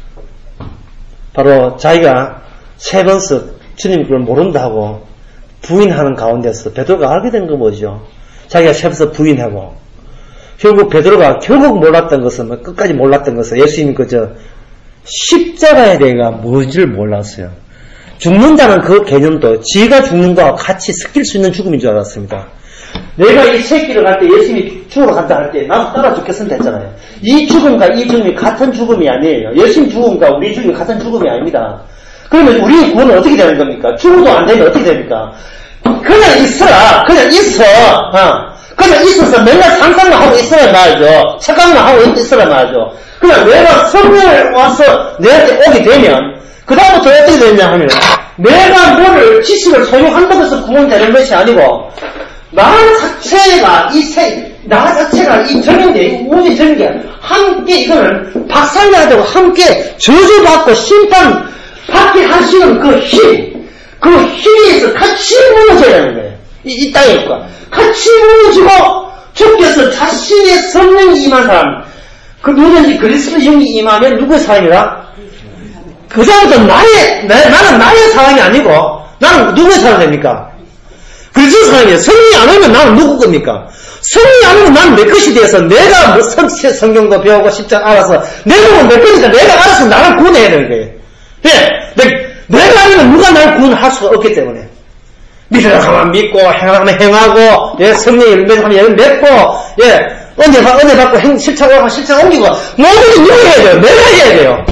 바로 자기가 세 번씩 주님 그걸 모른다고 부인하는 가운데서 베드로가 알게 된 거 뭐죠? 자기가 세 번씩 부인하고 결국 베드로가 결국 몰랐던 것은 끝까지 몰랐던 것은 예수님이 그저 십자가에 대해가 뭔지를 몰랐어요. 죽는다는 그 개념도 지가 죽는 거와 같이 섞일 수 있는 죽음인 줄 알았습니다. 내가 이 새끼를 갈 때 예수님이 죽으러 간다 할 때 나도 따라 죽겠으면 됐잖아요. 이 죽음과 이 죽음이 같은 죽음이 아니에요. 예수님 죽음과 우리 죽음이 같은 죽음이 아닙니다. 그러면 우리의 구원은 어떻게 되는 겁니까? 죽어도 안 되면 어떻게 됩니까? 그냥 있어라. 그냥 있어. 어. 그냥 있어서 맨날 상상만 하고 있어라 말이죠. 착각만 하고 있어라 말이죠. 그냥 내가 성령을 와서 내한테 오게 되면 그 다음부터 어떻게 되냐 하면 내가 뭐를 지식을 소유한다고 해서 구원되는 것이 아니고 나 자체가 이 세, 나 자체가 이 정인데, 이 우주 정인데, 함께 이거는 박살나야 되고, 함께 저주받고 심판 받게 하시는 그 힘, 그 힘에서 같이 무너져야 하는 거예요. 이, 이 땅에서. 같이 무너지고, 주께서 자신의 성령이 임한 사람, 그 누구든지 그리스도 영이 임하면 누구의 사람이라? 그 사람도 나의, 나, 나는 나의 사람이 아니고, 나는 누구의 사람 됩니까? 그리스도 사람이에요. 성령이 안 오면 나는 누구 겁니까? 성령이 안 오면 나는 내 것이 되어서 내가 뭐 성, 성경도 배우고 십자가 알아서 내 몸은 내 거니까 내가 알아서 나를 구원해야 되는 거예요. 예, 내, 내가 아니면 누가 나를 구원할 수가 없기 때문에 믿으라 하면 믿고 행하면 행하고 예, 성령이 열매하면 열매 맺고 예, 은혜, 은혜 받고 행, 실천 하고 실천 옮기고 모든 게 누가 해야 돼요? 내가 해야 돼요.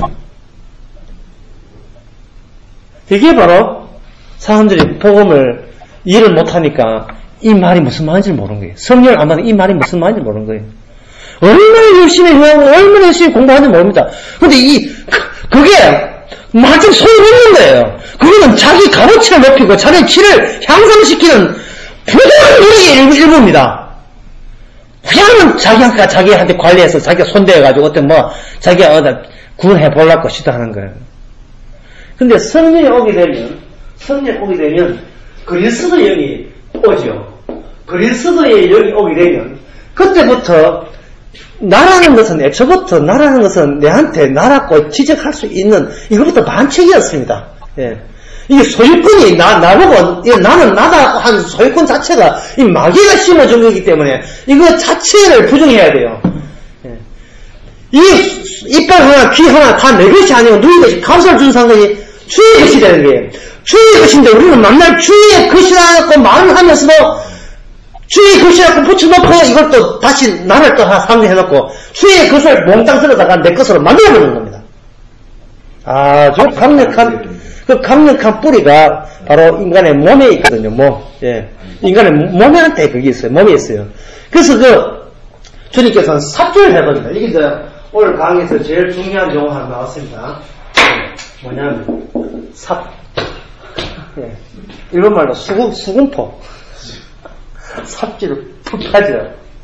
이게 바로 사람들이 복음을 이해를 못하니까 이 말이 무슨 말인지 모르는 거예요. 성령을 안 받는 이 말이 무슨 말인지 모르는 거예요. 얼마나 열심히 해하고 얼마나 열심히 공부하는지 모릅니다. 근데 이 그게 마침 소용없는 거예요. 그거는 자기 값어치를 높이고 자기 키를 향상시키는 부당한 노력의 일부입니다. 그냥 자기가 자기한테 관리해서 자기가 손대가지고 어떤 뭐 자기가 어디 구원해 보려고 시도하는 거예요. 근데 성령이 오게 되면 성령이 오게 되면 그리스도 영이 오죠. 그리스도의 영이 오게 되면 그때부터 나라는 것은 애초부터 나라는 것은 내한테 나라고 지적할 수 있는 이것부터 반칙이었습니다. 예. 이게 소유권이 나, 나보고 예, 나는 나다고 한 소유권 자체가 이 마귀가 심어준 거기 때문에 이거 자체를 부정해야 돼요. 예. 이 이빨 하나 귀 하나 다 내 것이 아니고 누구의 것이 감사를 준 상관이 주의 것이 되는 거예요. 주의 것인데 우리는 만날 주의 것이라고 말을 하면서도 주의 것이라고 붙여놓고 이걸 또 다시 나를 또 하나 상대해놓고 주의 것을 몽땅 들어다가 내 것으로 만들어버리는 겁니다. 아주 강력한 그 강력한 뿌리가 바로 인간의 몸에 있거든요. 몸, 예, 인간의 몸에한테 그게 있어요. 몸에 있어요. 그래서 그 주님께서는 삽질을 해버립니다. 이게 저 오늘 강의에서 제일 중요한 용어 하나 나왔습니다. 뭐냐면 삽. 예. 일본말로 수군, 수군포. 삽질을 푹 하죠.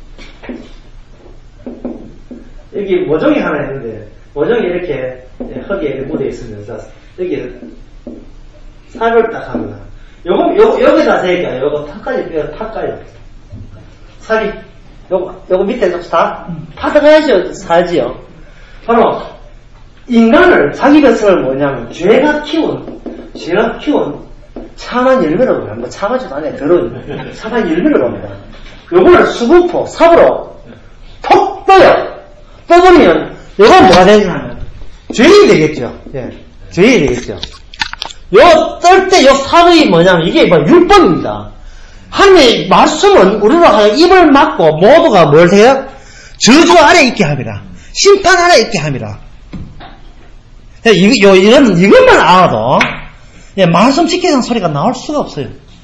여기 모종이 하나 있는데, 모종이 이렇게 흙에 묻어 있으면서, 여기 삽을 딱 합니다. 요거, 요, 여기다 세니까 요거 탁까지 빼요, 탁까지. 삽이, 요거, 요거 밑에 다 파닥아야죠, 살지요. 바로, 인간을, 자기 것을 뭐냐면, 죄가 키운, 죄가 키운, 참한 열매로 봅니다. 뭐 참하지도 않아요. 더러운 참한 열매로 봅니다. 요거를 수분포, 삽으로 톡 떠요. 떠버리면 요건 뭐가 되냐면 죄인이 되겠죠. 예. 죄인이 되겠죠. 요, 떨 때 요 사의 뭐냐면 이게 뭐 율법입니다. 하나님의 말씀은 우리로 하여 입을 막고 모두가 뭘 해요? 저주 아래 있게 합니다. 심판 아래 있게 합니다. 이, 요, 이런, 이것만 알아도, 예, 말씀 지키는 소리가 나올 수가 없어요.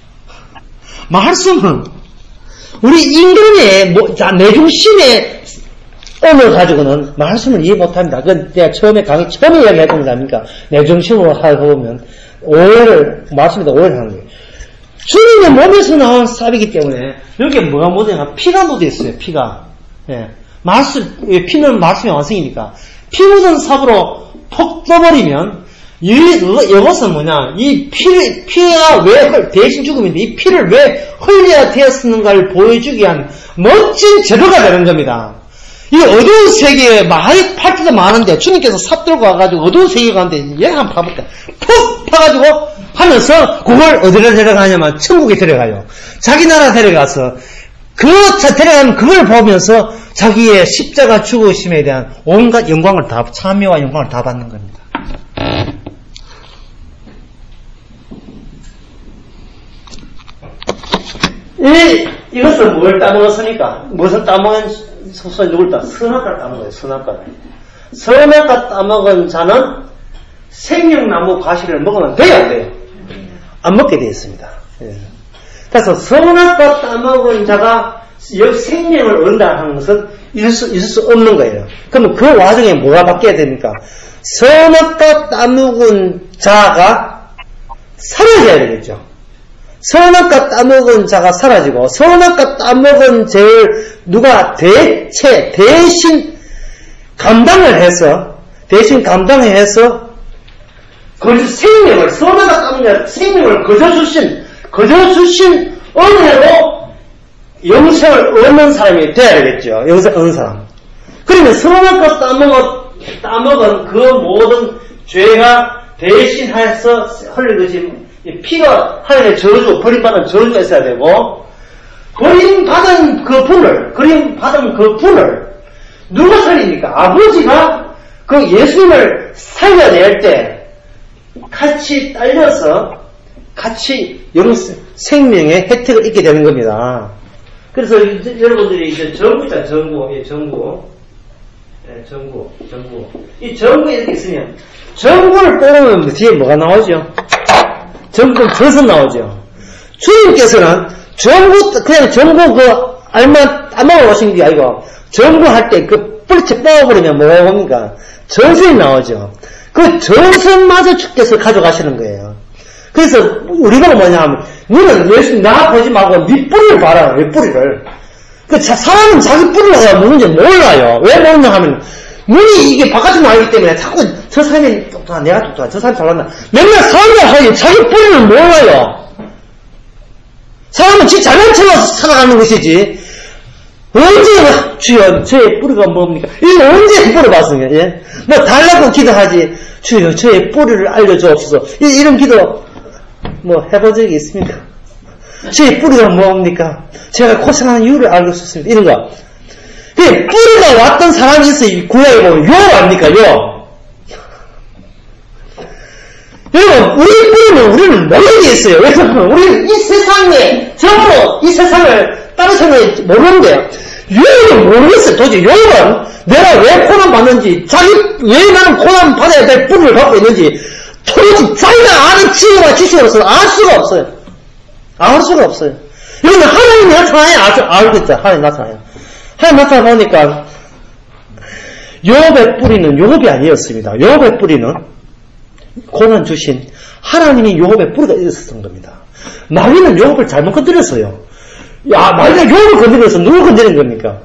말씀은, 우리 인간의, 뭐, 자, 내중심의 오늘 가지고는 말씀을 이해 못합니다. 그건 제가 처음에 강의 처음에 이야기했던 거 아닙니까? 내중심으로 하고 보면 오해를 말씀에다 오해를 하는 거예요. 주님의 몸에서 나온 삽이기 때문에 여기에 뭐가 묻어있나? 피가 묻어 있어요. 피가. 예. 말씀 피는 말씀의 완성이니까 피 묻은 삽으로 톡 떠버리면 이, 이것은 뭐냐? 이 피를 피가 왜 대신 죽음인데 이 피를 왜 흘려야 되었는가를 보여주기 위한 멋진 제도가 되는 겁니다. 이 어두운 세계에 많이 팔 때도 많은데 주님께서 삽 들고 와가지고 어두운 세계 가는데 얘 한번 파볼까? 푹 파가지고 하면서 그걸 어디로 데려가냐면 천국에 데려가요. 자기 나라 데려가서 그 데려가면 그걸 보면서 자기의 십자가 죽으심에 대한 온갖 영광을 다 참여와 영광을 다 받는 겁니다. 이 이것은 뭘 따먹었습니까? 무슨 따먹은 소설 누굴 따? 선악과를 따먹어요. 선악과를. 선악과 따먹은 자는 생명나무 과실을 먹으면 돼요, 안 돼요? 안 먹게 되어 있습니다. 예. 그래서 선악과 따먹은 자가 생명을 얻는다 하는 것은 있을 수, 있을 수 없는 거예요. 그러면 그 와중에 뭐가 바뀌어야 됩니까? 선악과 따먹은 자가 사라져야 되겠죠. 선악과 따먹은 자가 사라지고 선악과 따먹은 죄를 누가 대체 대신 감당을 해서 대신 감당해서 그 생명을 선악과 따먹은 자 생명을 거저주신 거저주신 은혜로 영생을 얻는 사람이 돼야 되겠죠. 영생 얻는 사람. 그러면 선악과 따먹은 따먹은 그 모든 죄가 대신해서 흘린 것이 피가 하나님의 저주, 버림받은 저주가 있어야 되고, 버림받은 그 분을, 버림받은 그 분을, 누가 살립니까? 아버지가 그 예수님을 살려낼 때, 같이 딸려서, 같이 영 생명의 혜택을 잊게 되는 겁니다. 그래서 여러분들이 이제 정부 있잖아요, 정부, 예, 정부. 예, 정부, 정부. 이 정부에 이렇게 있으면, 정부를 뽑으면 뒤에 뭐가 나오죠? 정부 벌써 나오죠. 주님께서는 정부 그냥 정부 그 알만 따먹어 오신 게 아니고 정부 할 때 그 뿌리채 뽑아버리면 뭐가 옵니까? 전선이 나오죠. 그 전선마저 주께서 가져가시는 거예요. 그래서 우리가 뭐냐 하면 너는 예수님 나 보지 말고 네 뿌리를 봐라. 왜 뿌리를? 그 사람은 자기 뿌리가 누군지 몰라요. 왜 모르냐 하면 눈이 이게 바깥으로 나오기 때문에 자꾸 저 사람이 똑똑하 내가 똑똑하 저 사람이 잘났나 맨날 사람들 하니 자기 뿌리를 몰라요. 사람은 지 잘난 척으로 살아가는 것이지 언제 주여 저의 뿌리가 뭡니까? 이거 언제 물어봤습니까? 예? 뭐 달라고 기도하지 주여 저의 뿌리를 알려주옵소서 이런 기도 뭐 해본 적이 있습니까? 저의 뿌리가 뭡니까? 제가 고생하는 이유를 알고 싶습니다. 이런 거 뿌리가 왔던 사람이 있어요. 구약에 보면 요 아닙니까? 요. 여러분 우리 뿌리는 우리는 모르게 있어요. 왜냐하면 우리는 이 세상에 전부 이 세상을 다른 세상에 모르는데요. 요는 모르겠어요. 도대체 요는 내가 왜 고난 받는지 자기 왜 나는 고난 받아야 될 뿌리를 갖고 있는지 도대체 자기가 아는 지혜와 지식으로서 알 수가 없어요. 알 수가 없어요. 여러분 하나님이 나타나야 알겠죠. 하나님 나타나요. 하나님 나타나 보니까 욥의 뿌리는 욥이 아니었습니다. 욥의 뿌리는 고난 주신 하나님이 욥의 뿌리가 있었던 겁니다. 마귀는 욥을 잘못 건드렸어요. 야, 마귀가 욥을 건드려서 누굴 건드린 겁니까?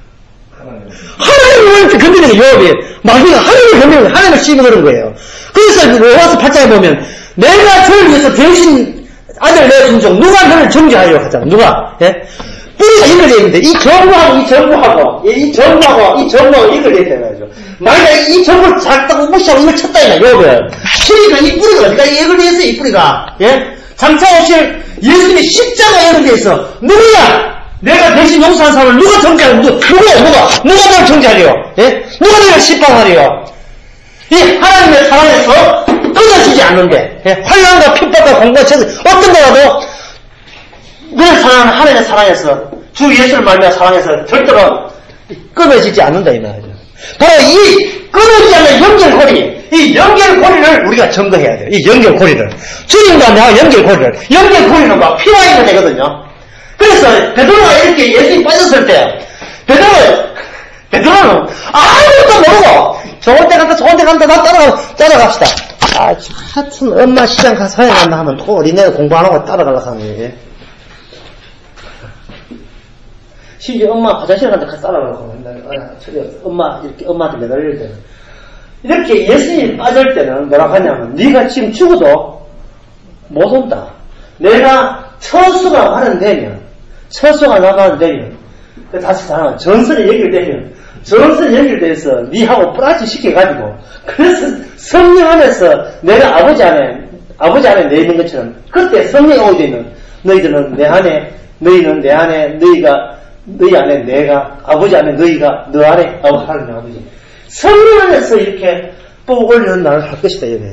하나님을 건드리는 욥이 마귀가 하나님을 건드리는 거예요. 하나님을 씹어드는 거예요. 그래서 로마서 팔 장에 보면 내가 저를 위해서 대신 아들 내준 종 누가 너를 정죄하려고 하잖아. 누가? 예? 뿌리가 연결되어 있는데, 이 정부하고, 이 정부하고, 이 정부하고, 이 정부하고 연결되어 있다는 거죠. 만약에 이 정부를 작다고 무시하고 이걸 쳤다, 이거, 욥을. 그러니까 이 뿌리가 어디가 연결되어 있어, 이 뿌리가. 예? 장차 오실 예수님의 십자가 연결되어 있어. 누구야? 내가 대신 용서한 사람을 누가 정죄하려? 누가, 누가, 누가, 누가 널 정죄하려? 예? 누가 너를 심판하려? 이 하나님의 사랑에서 끊어지지 않는데, 예, 환난과 핍박과 공고가 어떤 거라도 늘 사랑하는 하나님의 사랑에서, 주 예수를 말미암아 사랑해서 절대로 끊어지지 않는다 이 말이죠. 바로 이 끊어지지 않는 연결고리, 이 연결고리를 우리가 점거해야 돼요. 이 연결고리를. 주님과 나와 연결고리를. 연결고리는 막 피와 있는 되거든요. 그래서 베드로가 이렇게 예수님 빠졌을 때 베드로, 베드로는 아무것도 모르고 좋은 데 간다 좋은 데 간다 나 따라가, 따라갑시다. 아, 하여튼 엄마 시장 가서 사야 간다 하면 또 어린애들 공부 안 하고 따라가려고 하는 거예요. 심지어 엄마 화장실 간다 가서 따라가려고 하는 거예요. 엄마 이렇게 엄마한테 매달릴 때는 이렇게 예수님이 빠질 때는 뭐라고 하냐면 네가 지금 죽어도 못 온다. 내가 처수가 마련되면 처수가 나가되면 다시 사람 전선이 연결되면 전선이 연결돼서 니하고 플러스 시켜가지고 그래서 성령 안에서 내가 아버지 안에 아버지 안에 내 있는 것처럼 그때 성령이 오게 되면 너희들은 내 안에 너희는 내 안에 너희가 너희 안에 내가 아버지 안에 너희가 너 안에 하나님 아버지 성령 안에서 이렇게 또 올리는 날을 할 것이다 이래.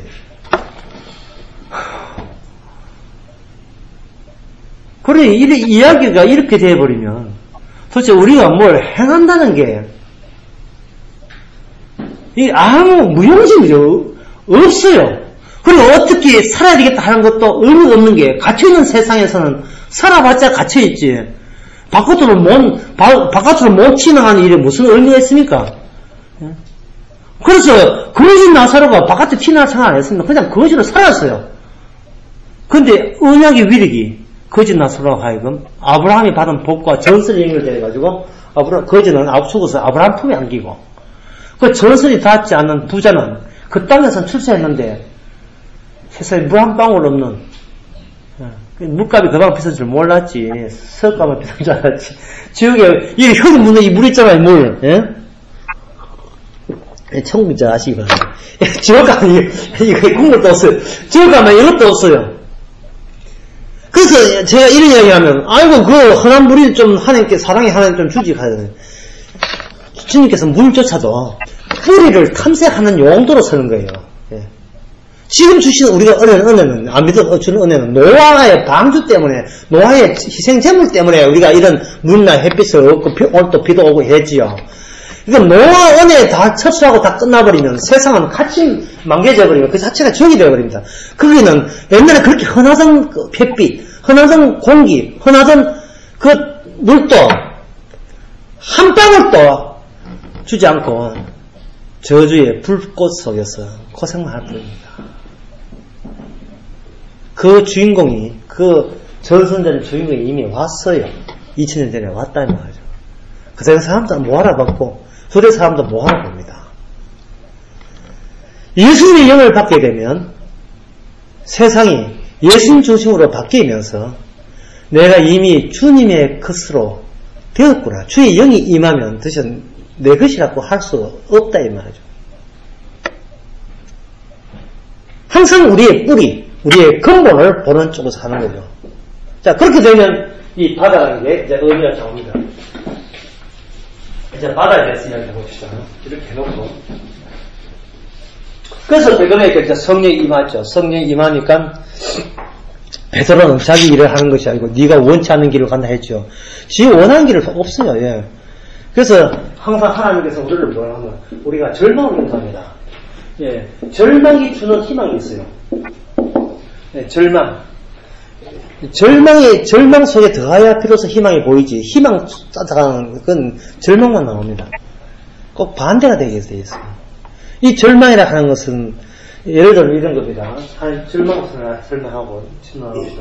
그래 이 이야기가 이렇게 돼버리면 도대체 우리가 뭘 행한다는 게 이 아무 무용지물이 없어요. 그리고 어떻게 살아야 되겠다 하는 것도 의미가 없는 게 갇혀있는 세상에서는 살아봤자 갇혀있지 바깥으로 못, 바, 바깥으로 못 지나가는 일에 무슨 의미가 있습니까? 그래서 거짓 나사로가 바깥에 튀어나올 생각 안 했습니다. 그냥 거짓으로 살았어요. 근데 언약의 위력이 거짓 나사로가 하여금 아브라함이 받은 복과 전설이 연결돼가지고 아브라함, 거짓은 앞서고서 아브라함 품에 안기고 그 전설이 닿지 않는 부자는 그 땅에서 출세했는데 세상에 물 한 방울 없는 물값이 그만 비싼 줄 몰랐지. 석값은 비싼 줄 알았지. 지옥에 이 흙이 묻는 이 물 있잖아요. 물. 예? 천국 저 아시기 바랍니다. 지옥 가면 이거 국물도 없어요. 지옥 가면 이것도 없어요. 그래서 제가 이런 이야기 하면 아이고 그 흔한 물이 좀 하나님께 사랑이 하나님 좀 주지 가야 주님께서 물조차도 뿌리를 탐색하는 용도로 쓰는 거예요. 예. 지금 주시는 우리가 은혜는, 은혜는, 안 믿어 주는 은혜는 노아의 방주 때문에, 노아의 희생 제물 때문에 우리가 이런 물이나 햇빛을 얻고, 오늘 또 비도 오고 했지요. 그러니까 노아 은혜에 다 처수하고 다 끝나버리면 세상은 같이 망개져버리면 그 자체가 지옥이 되어버립니다. 거기는 옛날에 그렇게 흔하던 그 햇빛, 흔하던 공기, 흔하던 그 물도 한 방울도 주지 않고 저주의 불꽃 속에서 고생만 할 뿐입니다. 그 주인공이, 그 전선되는 주인공이 이미 왔어요. 이천 년 전에 왔다는 말이죠. 그때 사람들은 뭐 알아봤고, 둘의 사람도 뭐 알아봅니다. 예수님의 영을 받게 되면 세상이 예수님 중심으로 바뀌면서 내가 이미 주님의 것으로 되었구나. 주의 영이 임하면 드셔 내 것이라고 할 수 없다 이 말이죠. 항상 우리의 뿌리, 우리의 근본을 보는 쪽에서 하는 거죠. 자, 그렇게 되면 이 바다라는 게 이제 의미가 나옵니다. 이제 바다에 대해서 이야기 해봅시다. 이렇게 해놓고. 그래서 베드로에게 이제 성령이 임하죠. 성령이 임하니까 베드로는 자기 일을 하는 것이 아니고 네가 원치 않는 길을 간다 했죠. 지 원하는 길은 없어요. 예. 그래서 항상 하나님께서 우리를 뭐라 하면 우리가 절망을 인도합니다. 예, 절망이 주는 희망이 있어요. 예, 절망. 절망이, 절망 속에 들어가야 비로소 희망이 보이지. 희망 찾아가는 건 절망만 나옵니다. 꼭 반대가 되게 돼 있어요. 이 절망이라 하는 것은, 예를 들어 이런 겁니다. 절망을 설명하고, 설명합니다.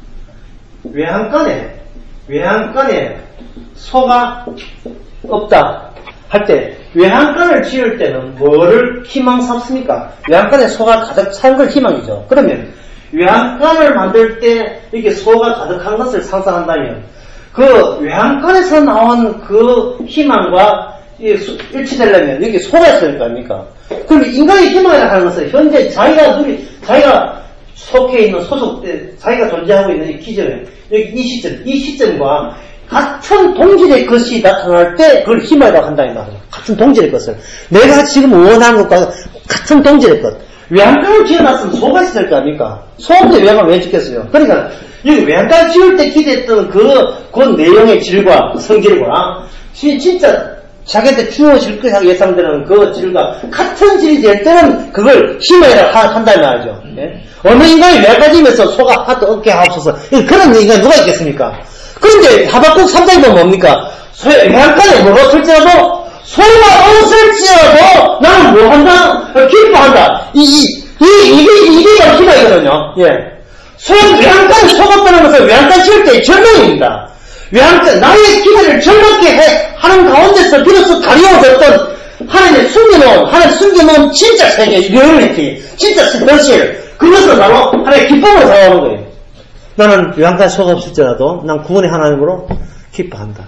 외양간에, 외양간에 소가 없다 할 때, 외양간을 지을 때는 뭐를 희망 삼습니까? 외양간에 소가 가득 찬 걸 희망이죠. 그러면 외양간을 만들 때 이렇게 소가 가득한 것을 상상한다면 그 외양간에서 나온 그 희망과 일치되려면 여기 소가 있어야 될 거 아닙니까? 그럼 인간의 희망이라 하는 것은 현재 자기가 누리, 자기가 속해 있는 소속돼, 자기가 존재하고 있는 이 기점에 여기 이 시점, 이 시점과 같은 동질의 것이 나타날 때 그걸 희망이라고 한다 이 말이에요. 같은 동질의 것을. 내가 지금 원하는 것과 같은 동질의 것. 외양간을 지어놨으면 소가 있을 거 아닙니까? 소인데 외양간 왜 짓겠어요? 그러니까 여기 외양간 지을 때 기대했던 그, 그 내용의 질과 성질과 진짜 자기한테 주어질 것이라고 예상되는 그 질과 같은 질이 될 때는 그걸 희망이라고 한다는 말이죠. 예? 어느 인간이 외양간이면서 소가 하도 없게 하옵소서. 그런 인간이 누가 있겠습니까? 그런데 하박국 삼 장이 보면 뭡니까? 외양간에 뭐가 없을지라도 소가 없을지라도 나는 뭐 한다? 기뻐한다. 이, 이, 이, 이게, 이게 희망이거든요. 예. 소, 외양간에 소가 없다는 것은 외양간 지을 때의 절망입니다. 외양간, 나의 기대를 절망케 해, 하는 가운데서 비로소 다리워졌던 하나님의 숨겨놓은, 하나님 숨겨놓은 진짜 세계, 리얼리티, 진짜 현실, 그것은 바로 하나님의 기쁨으로 다가오는 거예요. 나는 외양간에 소가 없을지라도 난 구원의 하나님으로 기뻐한다.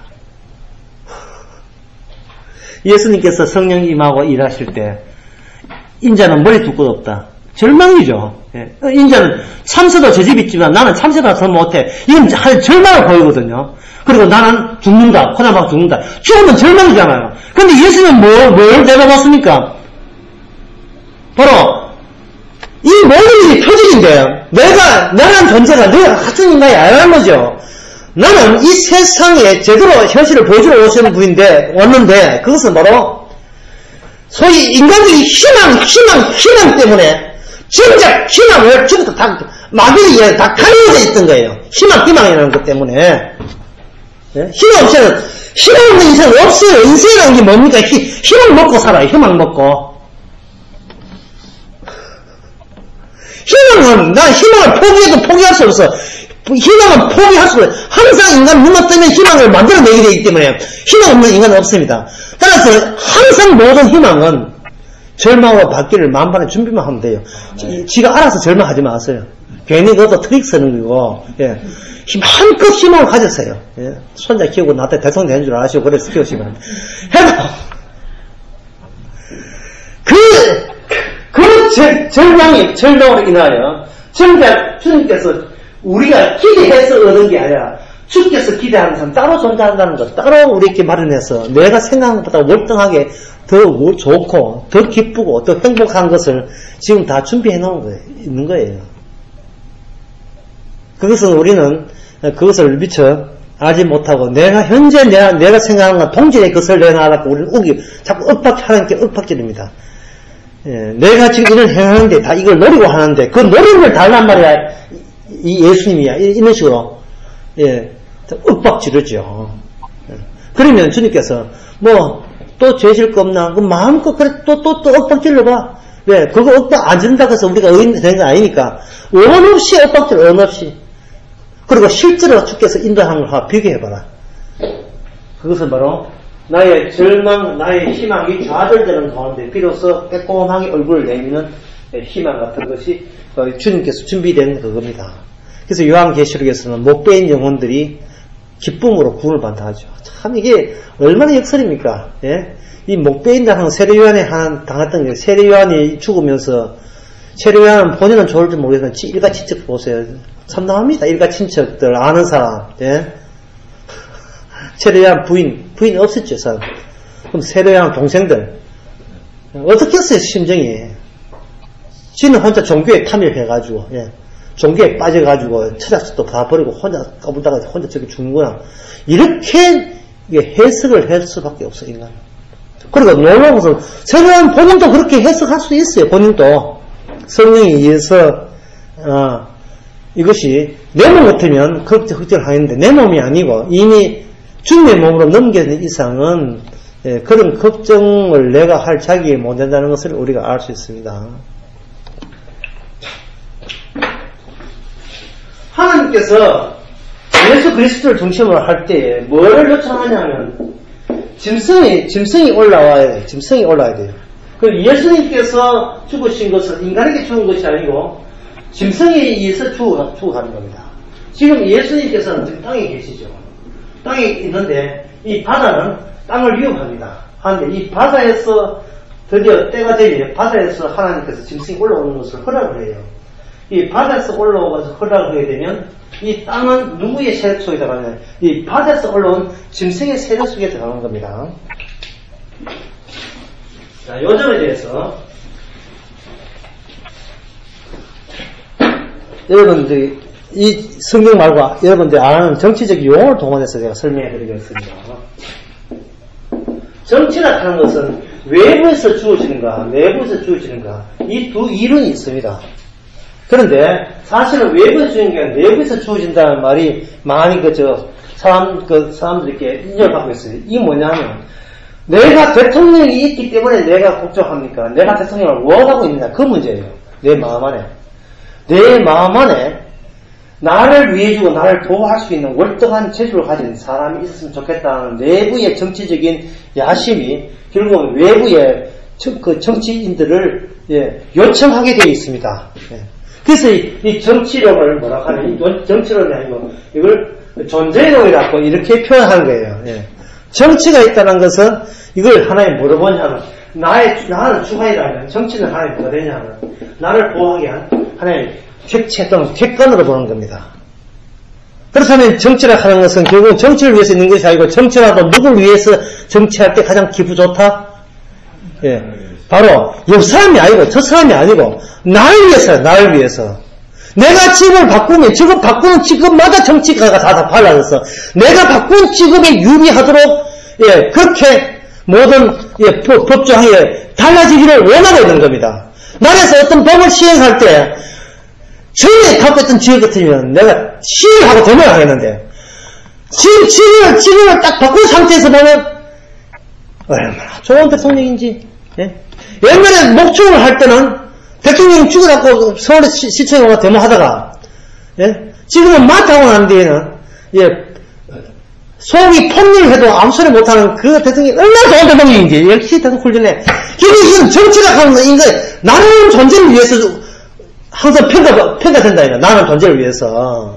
예수님께서 성령 임하고 일하실 때 인자는 머리 둘 것 없다. 절망이죠. 예. 인자는 참새도 저 집 있지만 나는 참새가 더 못해. 이건 절망을 보이거든요. 그리고 나는 죽는다. 코나막 죽는다. 죽으면 절망이잖아요. 근데 예수는 뭐, 뭘 대답했습니까? 바로 이 모든 일이 표적인데 내가 나란 존재가 너희가 같은 인간이 아니라는 거죠. 나는 이 세상에 제대로 현실을 보여주러 오시는 분인데, 왔는데, 그것은 바로, 소위 인간적인 희망, 희망, 희망 때문에, 진짜 희망을 지금부터 다, 마귀에 다 가려져 있던 거예요. 희망, 희망이라는 것 때문에. 네? 희망 없이는, 희망 없는 인생은 없어요. 인생이라는 게 뭡니까? 희, 희망 먹고 살아요. 희망 먹고. 희망은, 난 희망을 포기해도 포기할 수 없어. 희망은 포기할 수가 없어요. 항상 인간 눈 뜨면 희망을 만들어내게 되기 때문에 희망 없는 인간은 없습니다. 따라서 항상 모든 희망은 절망으로 받기를 만반의 준비만 하면 돼요. 지, 지가 알아서 절망하지 마세요. 괜히 그것도 트릭 쓰는 거고, 예. 한껏 희망을 가졌어요. 예. 손자 키우고 나한테 대통령 되는 줄 아시고 그래서 키우시면 해도 그, 그 절, 절망이, 절망으로 인하여 정작 주님께서 우리가 기대해서 얻은 게 아니라 주께서 기대하는 사람 따로 존재한다는 것, 따로 우리에게 마련해서 내가 생각한 것보다 월등하게 더 좋고 더 기쁘고 더 행복한 것을 지금 다 준비해 놓은 거예요. 있는 거예요. 그것은 우리는 그것을 미처 알지 못하고 내가 현재 내가, 내가 생각하는 건 동질의 것을 내놔라고 우리는 우기 자꾸 엇박 하나님께 엇박질입니다. 예, 내가 지금 이걸 행하는데 다 이걸 노리고 하는데 그 노리는 걸 달란 말이야. 이 예수님이야. 이런 식으로, 예, 윽박지르죠. 그러면 주님께서, 뭐, 또 죄질 거 없나? 그 마음껏, 그래, 또, 또, 또 윽박질러봐. 왜? 그거 윽박 안 지른다고 해서 우리가 의인 되는 건 아니니까. 원 없이 윽박질, 원 없이. 그리고 실제로 주께서 인도하는 걸 비교해봐라. 그것은 바로, 나의 절망, 나의 희망이 좌절되는 가운데 비로소 빼꼼하게 얼굴을 내미는 희망 같은 것이 주님께서 준비된 그겁니다. 그래서 요한계시록에서는 목배인 영혼들이 기쁨으로 구원을 받는다 하죠. 참 이게 얼마나 역설입니까? 예? 이 목배인이라는 세례요한에 당했던 게 세례요한이 죽으면서 세례요한은 본인은 좋을지 모르겠지만 일가 친척 보세요. 참담합니다. 일가 친척들 아는 사람. 예? 세례요한 부인 부인 없었죠. 사람. 그럼 세례요한 동생들 어떻겠어요 심정이. 지는 혼자 종교에 탐욕해가지고, 예. 종교에 빠져가지고, 처자식도 다 버리고, 혼자 까불다가 혼자 저기 죽는구나. 이렇게, 해석을 할 수밖에 없어, 인간. 그리고 놀라운 것은, 성령 본인도 그렇게 해석할 수 있어요, 본인도. 성령에 의해서, 어, 이것이, 내 몸 같으면 걱정을 하는데, 내 몸이 아니고, 이미 주님의 몸으로 넘겨진 이상은, 예, 그런 걱정을 내가 할 자격이 못 된다는 것을 우리가 알 수 있습니다. 하나님께서 예수 그리스도를 중심으로 할 때 뭐를 요청하냐면 짐승이 짐승이 올라와야 돼요. 짐승이 올라와야 돼요. 그 예수님께서 죽으신 것은 인간에게 죽은 것이 아니고 짐승에 의해서 죽어 죽어가는 겁니다. 지금 예수님께서는 지금 땅에 계시죠. 땅에 있는데 이 바다는 땅을 위협합니다. 하는데 이 바다에서 드디어 때가 되니 바다에서 하나님께서 짐승이 올라오는 것을 허락을 해요. 이 바다에서 올라오면서 흘러가게 되면 이 땅은 누구의 세력 속에 들어가냐? 이 바다에서 올라온 짐승의 세력 속에 들어가는 겁니다. 자, 요 점에 대해서 여러분들이 이 성경 말고 여러분들이 아는 정치적 용어를 동원해서 제가 설명해 드리겠습니다. 정치라 하는 것은 외부에서 주어지는가, 내부에서 주어지는가, 이 두 이론이 있습니다. 그런데 사실은 외부에서 주어지는 게 아니라 내부에서 주어진다는 말이 많이 그 저 사람 그 사람들에게 인정을 받고 있어요. 이게 뭐냐면 내가 대통령이 있기 때문에 내가 국적합니까? 내가 대통령을 원하고 있느냐? 그 문제예요. 내 마음 안에. 내 마음 안에 나를 위해주고 나를 도와할 수 있는 월등한 재주를 가진 사람이 있었으면 좋겠다는 내부의 정치적인 야심이 결국은 외부의 그 정치인들을 예, 요청하게 되어 있습니다. 예. 그래서 이, 이 정치론을 뭐라 하면 이 정치론이 아니고 이걸 존재론이라고 이렇게 표현하는 거예요. 예. 정치가 있다는 것은 이걸 하나의 뭐로 보냐면 나의 나는 주관이라면 정치는 하나의 뭐가 되냐면 나를 보호하게 한 하나의 객체 또는 객관으로 보는 겁니다. 그렇다면 정치라 하는 것은 결국 정치를 위해서 있는 것이 아니고 정치라도 누구를 위해서 정치할 때 가장 기분 좋다? 예. 바로 옆 사람이 아니고 저 사람이 아니고 나를 위해서요. 나를 위해서. 내가 직업을 바꾸면 직업 바꾸는 직업마다 정치가가 다, 다 달라져서 내가 바꾼 직업에 유리하도록 예, 그렇게 모든 예, 법, 법조항에 달라지기를 원하고 있는 겁니다. 나라에서 어떤 법을 시행할 때 전에 갖고 있던 직업 같으면 내가 시행을 하고 대면을 하겠는데 지금 직업을, 직업을 딱 바꾼 상태에서 보면 얼마나 좋은 대통령인지 예? 옛날에 목총을 할 때는 대통령이 죽어갖고 서울 시청에 와서 데모하다가 예? 지금은 마트하고 난 뒤에는 예, 속이 폭리를 해도 아무 소리 못하는 그 대통령이 얼마나 좋은 대통령인지 역시 대통령 훌륭해. 결국 이건 정치가 하는 건 인간 나는 존재를 위해서 항상 평가, 평가된다 이거 나는 존재를 위해서.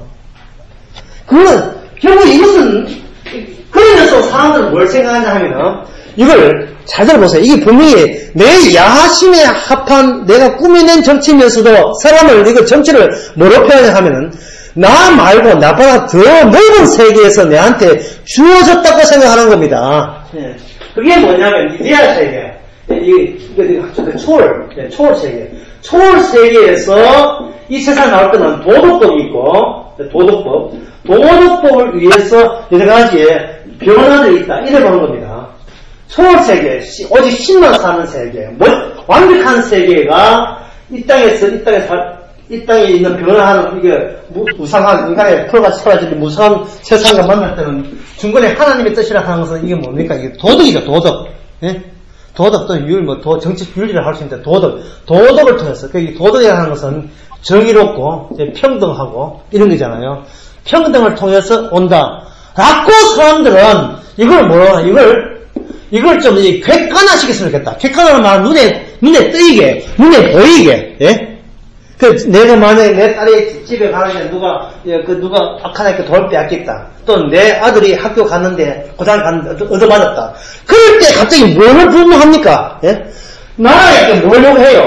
그건 결국 이것은 그러면서 사람들은 뭘 생각하냐 하면은 이걸 잘 들어보세요. 이게 분명히 내 야심에 합한 내가 꾸며낸 정치면서도 사람을 이거 정치를 뭐로 표현하냐 하면은 나 말고 나보다 더 넓은 세계에서 내한테 주어졌다고 생각하는 겁니다. 예. 그게 뭐냐면 이데아 세계, 이 이게 초월, 예, 초월 세계, 초월 세계에서 이 세상 나올 때는 도덕법이 있고 도덕법, 도덕법을 위해서 여러 가지의 변화들이 있다 이래 보는 겁니다. 초월 세계, 오직 신만 사는 세계, 뭐, 완벽한 세계가 이 땅에서 이 땅에 살 이 땅에 있는 변화하는 이게 무상한 인간의 풀과 사라지는 무상한 세상과 만날 때는 중간에 하나님의 뜻이라 하는 것은 이게 뭡니까? 이게 도덕이죠, 도덕. 예? 도덕 또는 윤리, 뭐 도, 정치 윤리를 할 수 있는데 도덕, 도덕을 통해서 그 도덕이라는 하는 것은 정의롭고 평등하고 이런 거잖아요. 평등을 통해서 온다. 라고 사람들은 이걸 뭐라 이걸 이걸 좀 객관화시켰으면 좋겠다. 객관화는 말 눈에 눈에 뜨이게, 눈에 보이게. 예? 그, 내가 만약에 내 딸이 집에 가는데 누가, 예, 그 누가 악하니까 돌 빼앗겼다. 또 내 아들이 학교 갔는데, 고등학교 갔는데 얻어맞았다. 그럴 때 갑자기 뭘 분노합니까? 예? 나라에게 뭘 요구해요?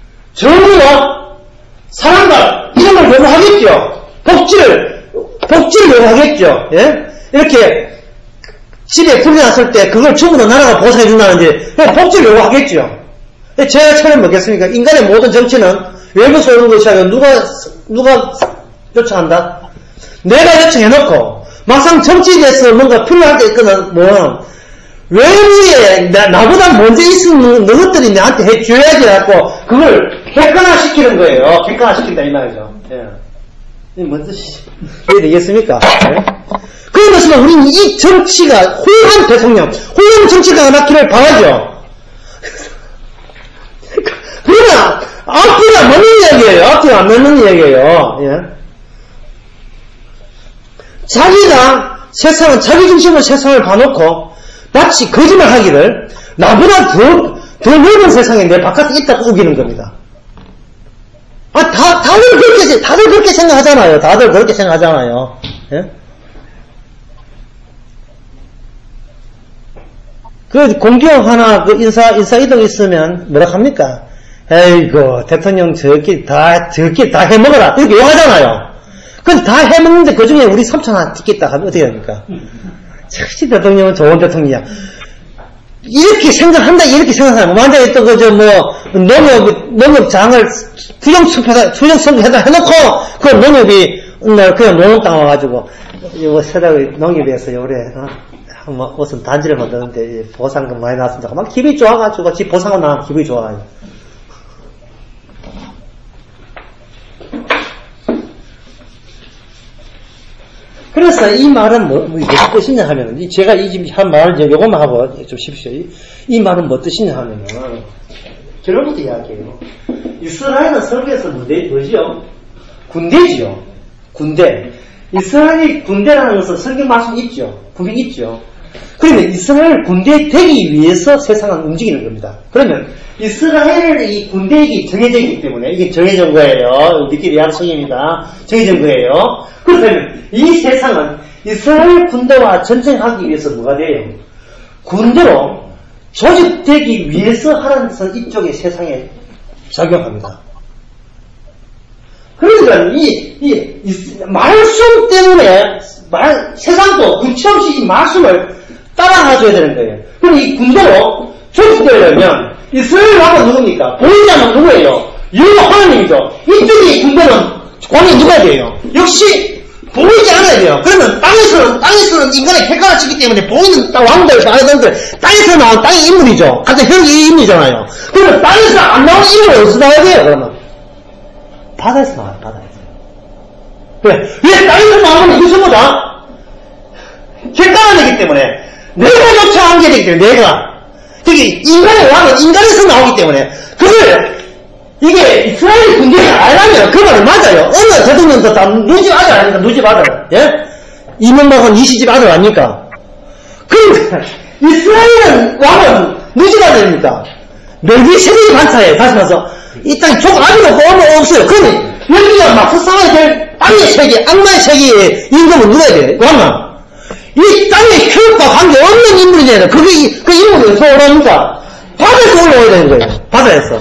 정의와 사랑과 이런 걸 요구하겠죠. 복지를, 복지를 요구하겠죠. 예? 이렇게, 집에 불이 났을 때 그걸 전부 다 나라가 보상해준다는지, 복지를 요구하겠죠. 제가 처럼 뭐겠습니까? 인간의 모든 정치는 외부에서 오는 것이 아니라 누가, 누가 요청한다? 내가 요청해놓고, 막상 정치에 대해서 뭔가 필요할 때 있거나, 뭐, 외부에 나, 나보다 먼저 있는 너것들이 나한테 해줘야지 하고, 그걸 객관화시키는 거예요. 객관화시킨다, 이 말이죠. 예. 이게 뭔 뜻이지? 이해되겠습니까? 예? 그런 것은 우리는 이 정치가 훌륭한 대통령, 훌륭한 정치가가 낳기를 바라죠. 그러나, 앞뒤가 안 맞는 이야기예요. 앞뒤가 안 맞는 이야기예요. 예. 자기가 세상은, 자기 중심으로 세상을 봐놓고, 마치 거짓말 하기를, 나보다 더, 더 넓은 세상에 내 바깥에 있다고 우기는 겁니다. 아, 다, 다들 그렇게, 다들 그렇게 생각하잖아요. 다들 그렇게 생각하잖아요. 예? 그 공기업 하나, 그 인사, 인사 이동 있으면, 뭐라 합니까? 에이고, 대통령 저끼리 다, 저끼리 다 해먹어라. 이렇게 욕하잖아요. 그건 다 해먹는데 그 중에 우리 삼촌 하나 튀겠다 하면 어떻게 합니까? 역시 대통령은 좋은 대통령이야. 이렇게 생각한다, 이렇게 생각하면, 만약에 또 그, 저, 뭐, 농협, 농협장을 투정선포다, 투정선포해다 해놓고, 그 농협이, 날 그냥 농업 땅 와가지고, 이거 세다의 농협에서 요래, 어, 뭐, 무슨 단지를 만드는데, 보상금 많이 나왔습니다. 막 기분이 좋아가지고, 지 보상금 나가면 기분이 좋아요. 그래서 이 말은 뭐, 뭐 무슨 뜻이냐 하면은, 제가 이 집 한 말을 요것만 하고 좀 쉽시오. 이, 이 말은 뭐 뜻이냐 하면은, 결론부터 이야기해요. 이스라엘은 설계에서 뭐지, 뭐지요? 군대지요. 군대. 이스라엘이 군대라는 것은 성경 말씀 있죠. 분명히 있죠. 그러면 이스라엘 군대 되기 위해서 세상은 움직이는 겁니다. 그러면 이스라엘의 이 군대이기 정해져 있기 때문에 이게 정해진 거예요. 우리끼리 약속입니다. 정해진 거예요. 그렇다면 이 세상은 이스라엘 군대와 전쟁하기 위해서 뭐가 돼요? 군대로 조직되기 위해서 하는 것은 이쪽의 세상에 작용합니다. 그러니까 이, 이, 이 말씀 때문에 말, 세상도 군침없이 이 말씀을 따라가줘야 되는 거예요. 그럼 이 군대로 조직되려면 이스라엘 왕은 누굽니까? 보이지 않는 누구예요? 여호와 하나님이죠. 이쪽의 군대는 왕이 누가 돼요? 역시 보이지 않아야 돼요. 그러면 땅에서는 땅에서는 인간의 객관을 치기 때문에 보이는 왕들, 말들들 땅에서 나온 땅의 인물이죠. 같은 형의 인물이잖아요. 그러면 땅에서 안 나오는 인물은 어디서 나와야 돼요? 그러면 바다에서 나와요. 바다에서. 왜? 왜 땅에서 나오는 이것은 뭐다? 객관을 내기 때문에 내가 요청한 게 되기 때문에 내가 저기 인간의 왕은 인간에서 나오기 때문에 그걸 이게 이스라엘 군대가 알려면 그 말은 맞아요. 어느 대통령도 다 누집 아들 아닙니까? 누집 아들. 예? 이명박은 이시집 아들 아닙니까? 그러니까 이스라엘 왕은 누집 아들입니까? 멜기세덱이 반차예요. 다시 말해서 이 땅에 족 아무도 없고 없어요. 그러면 여기가 막 세상에 될 땅의 세계, 악마의 세계의 임금은 누가 돼요? 왕은. 이 땅의 교육과 관계없는 인물이잖아요. 그게, 그 인물이 어디서 올라옵니까? 바다에서 올라와야 되는 거예요. 바다에서.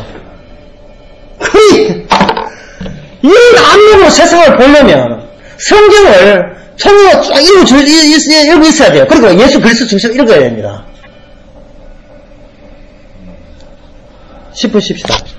그, 이 안목으로 세상을 보려면 성경을 통으로 쫙 읽어, 읽고 있어야 돼요. 그리고 예수 그리스도 중심으로 읽어야 됩니다. 십 분 쉽시다.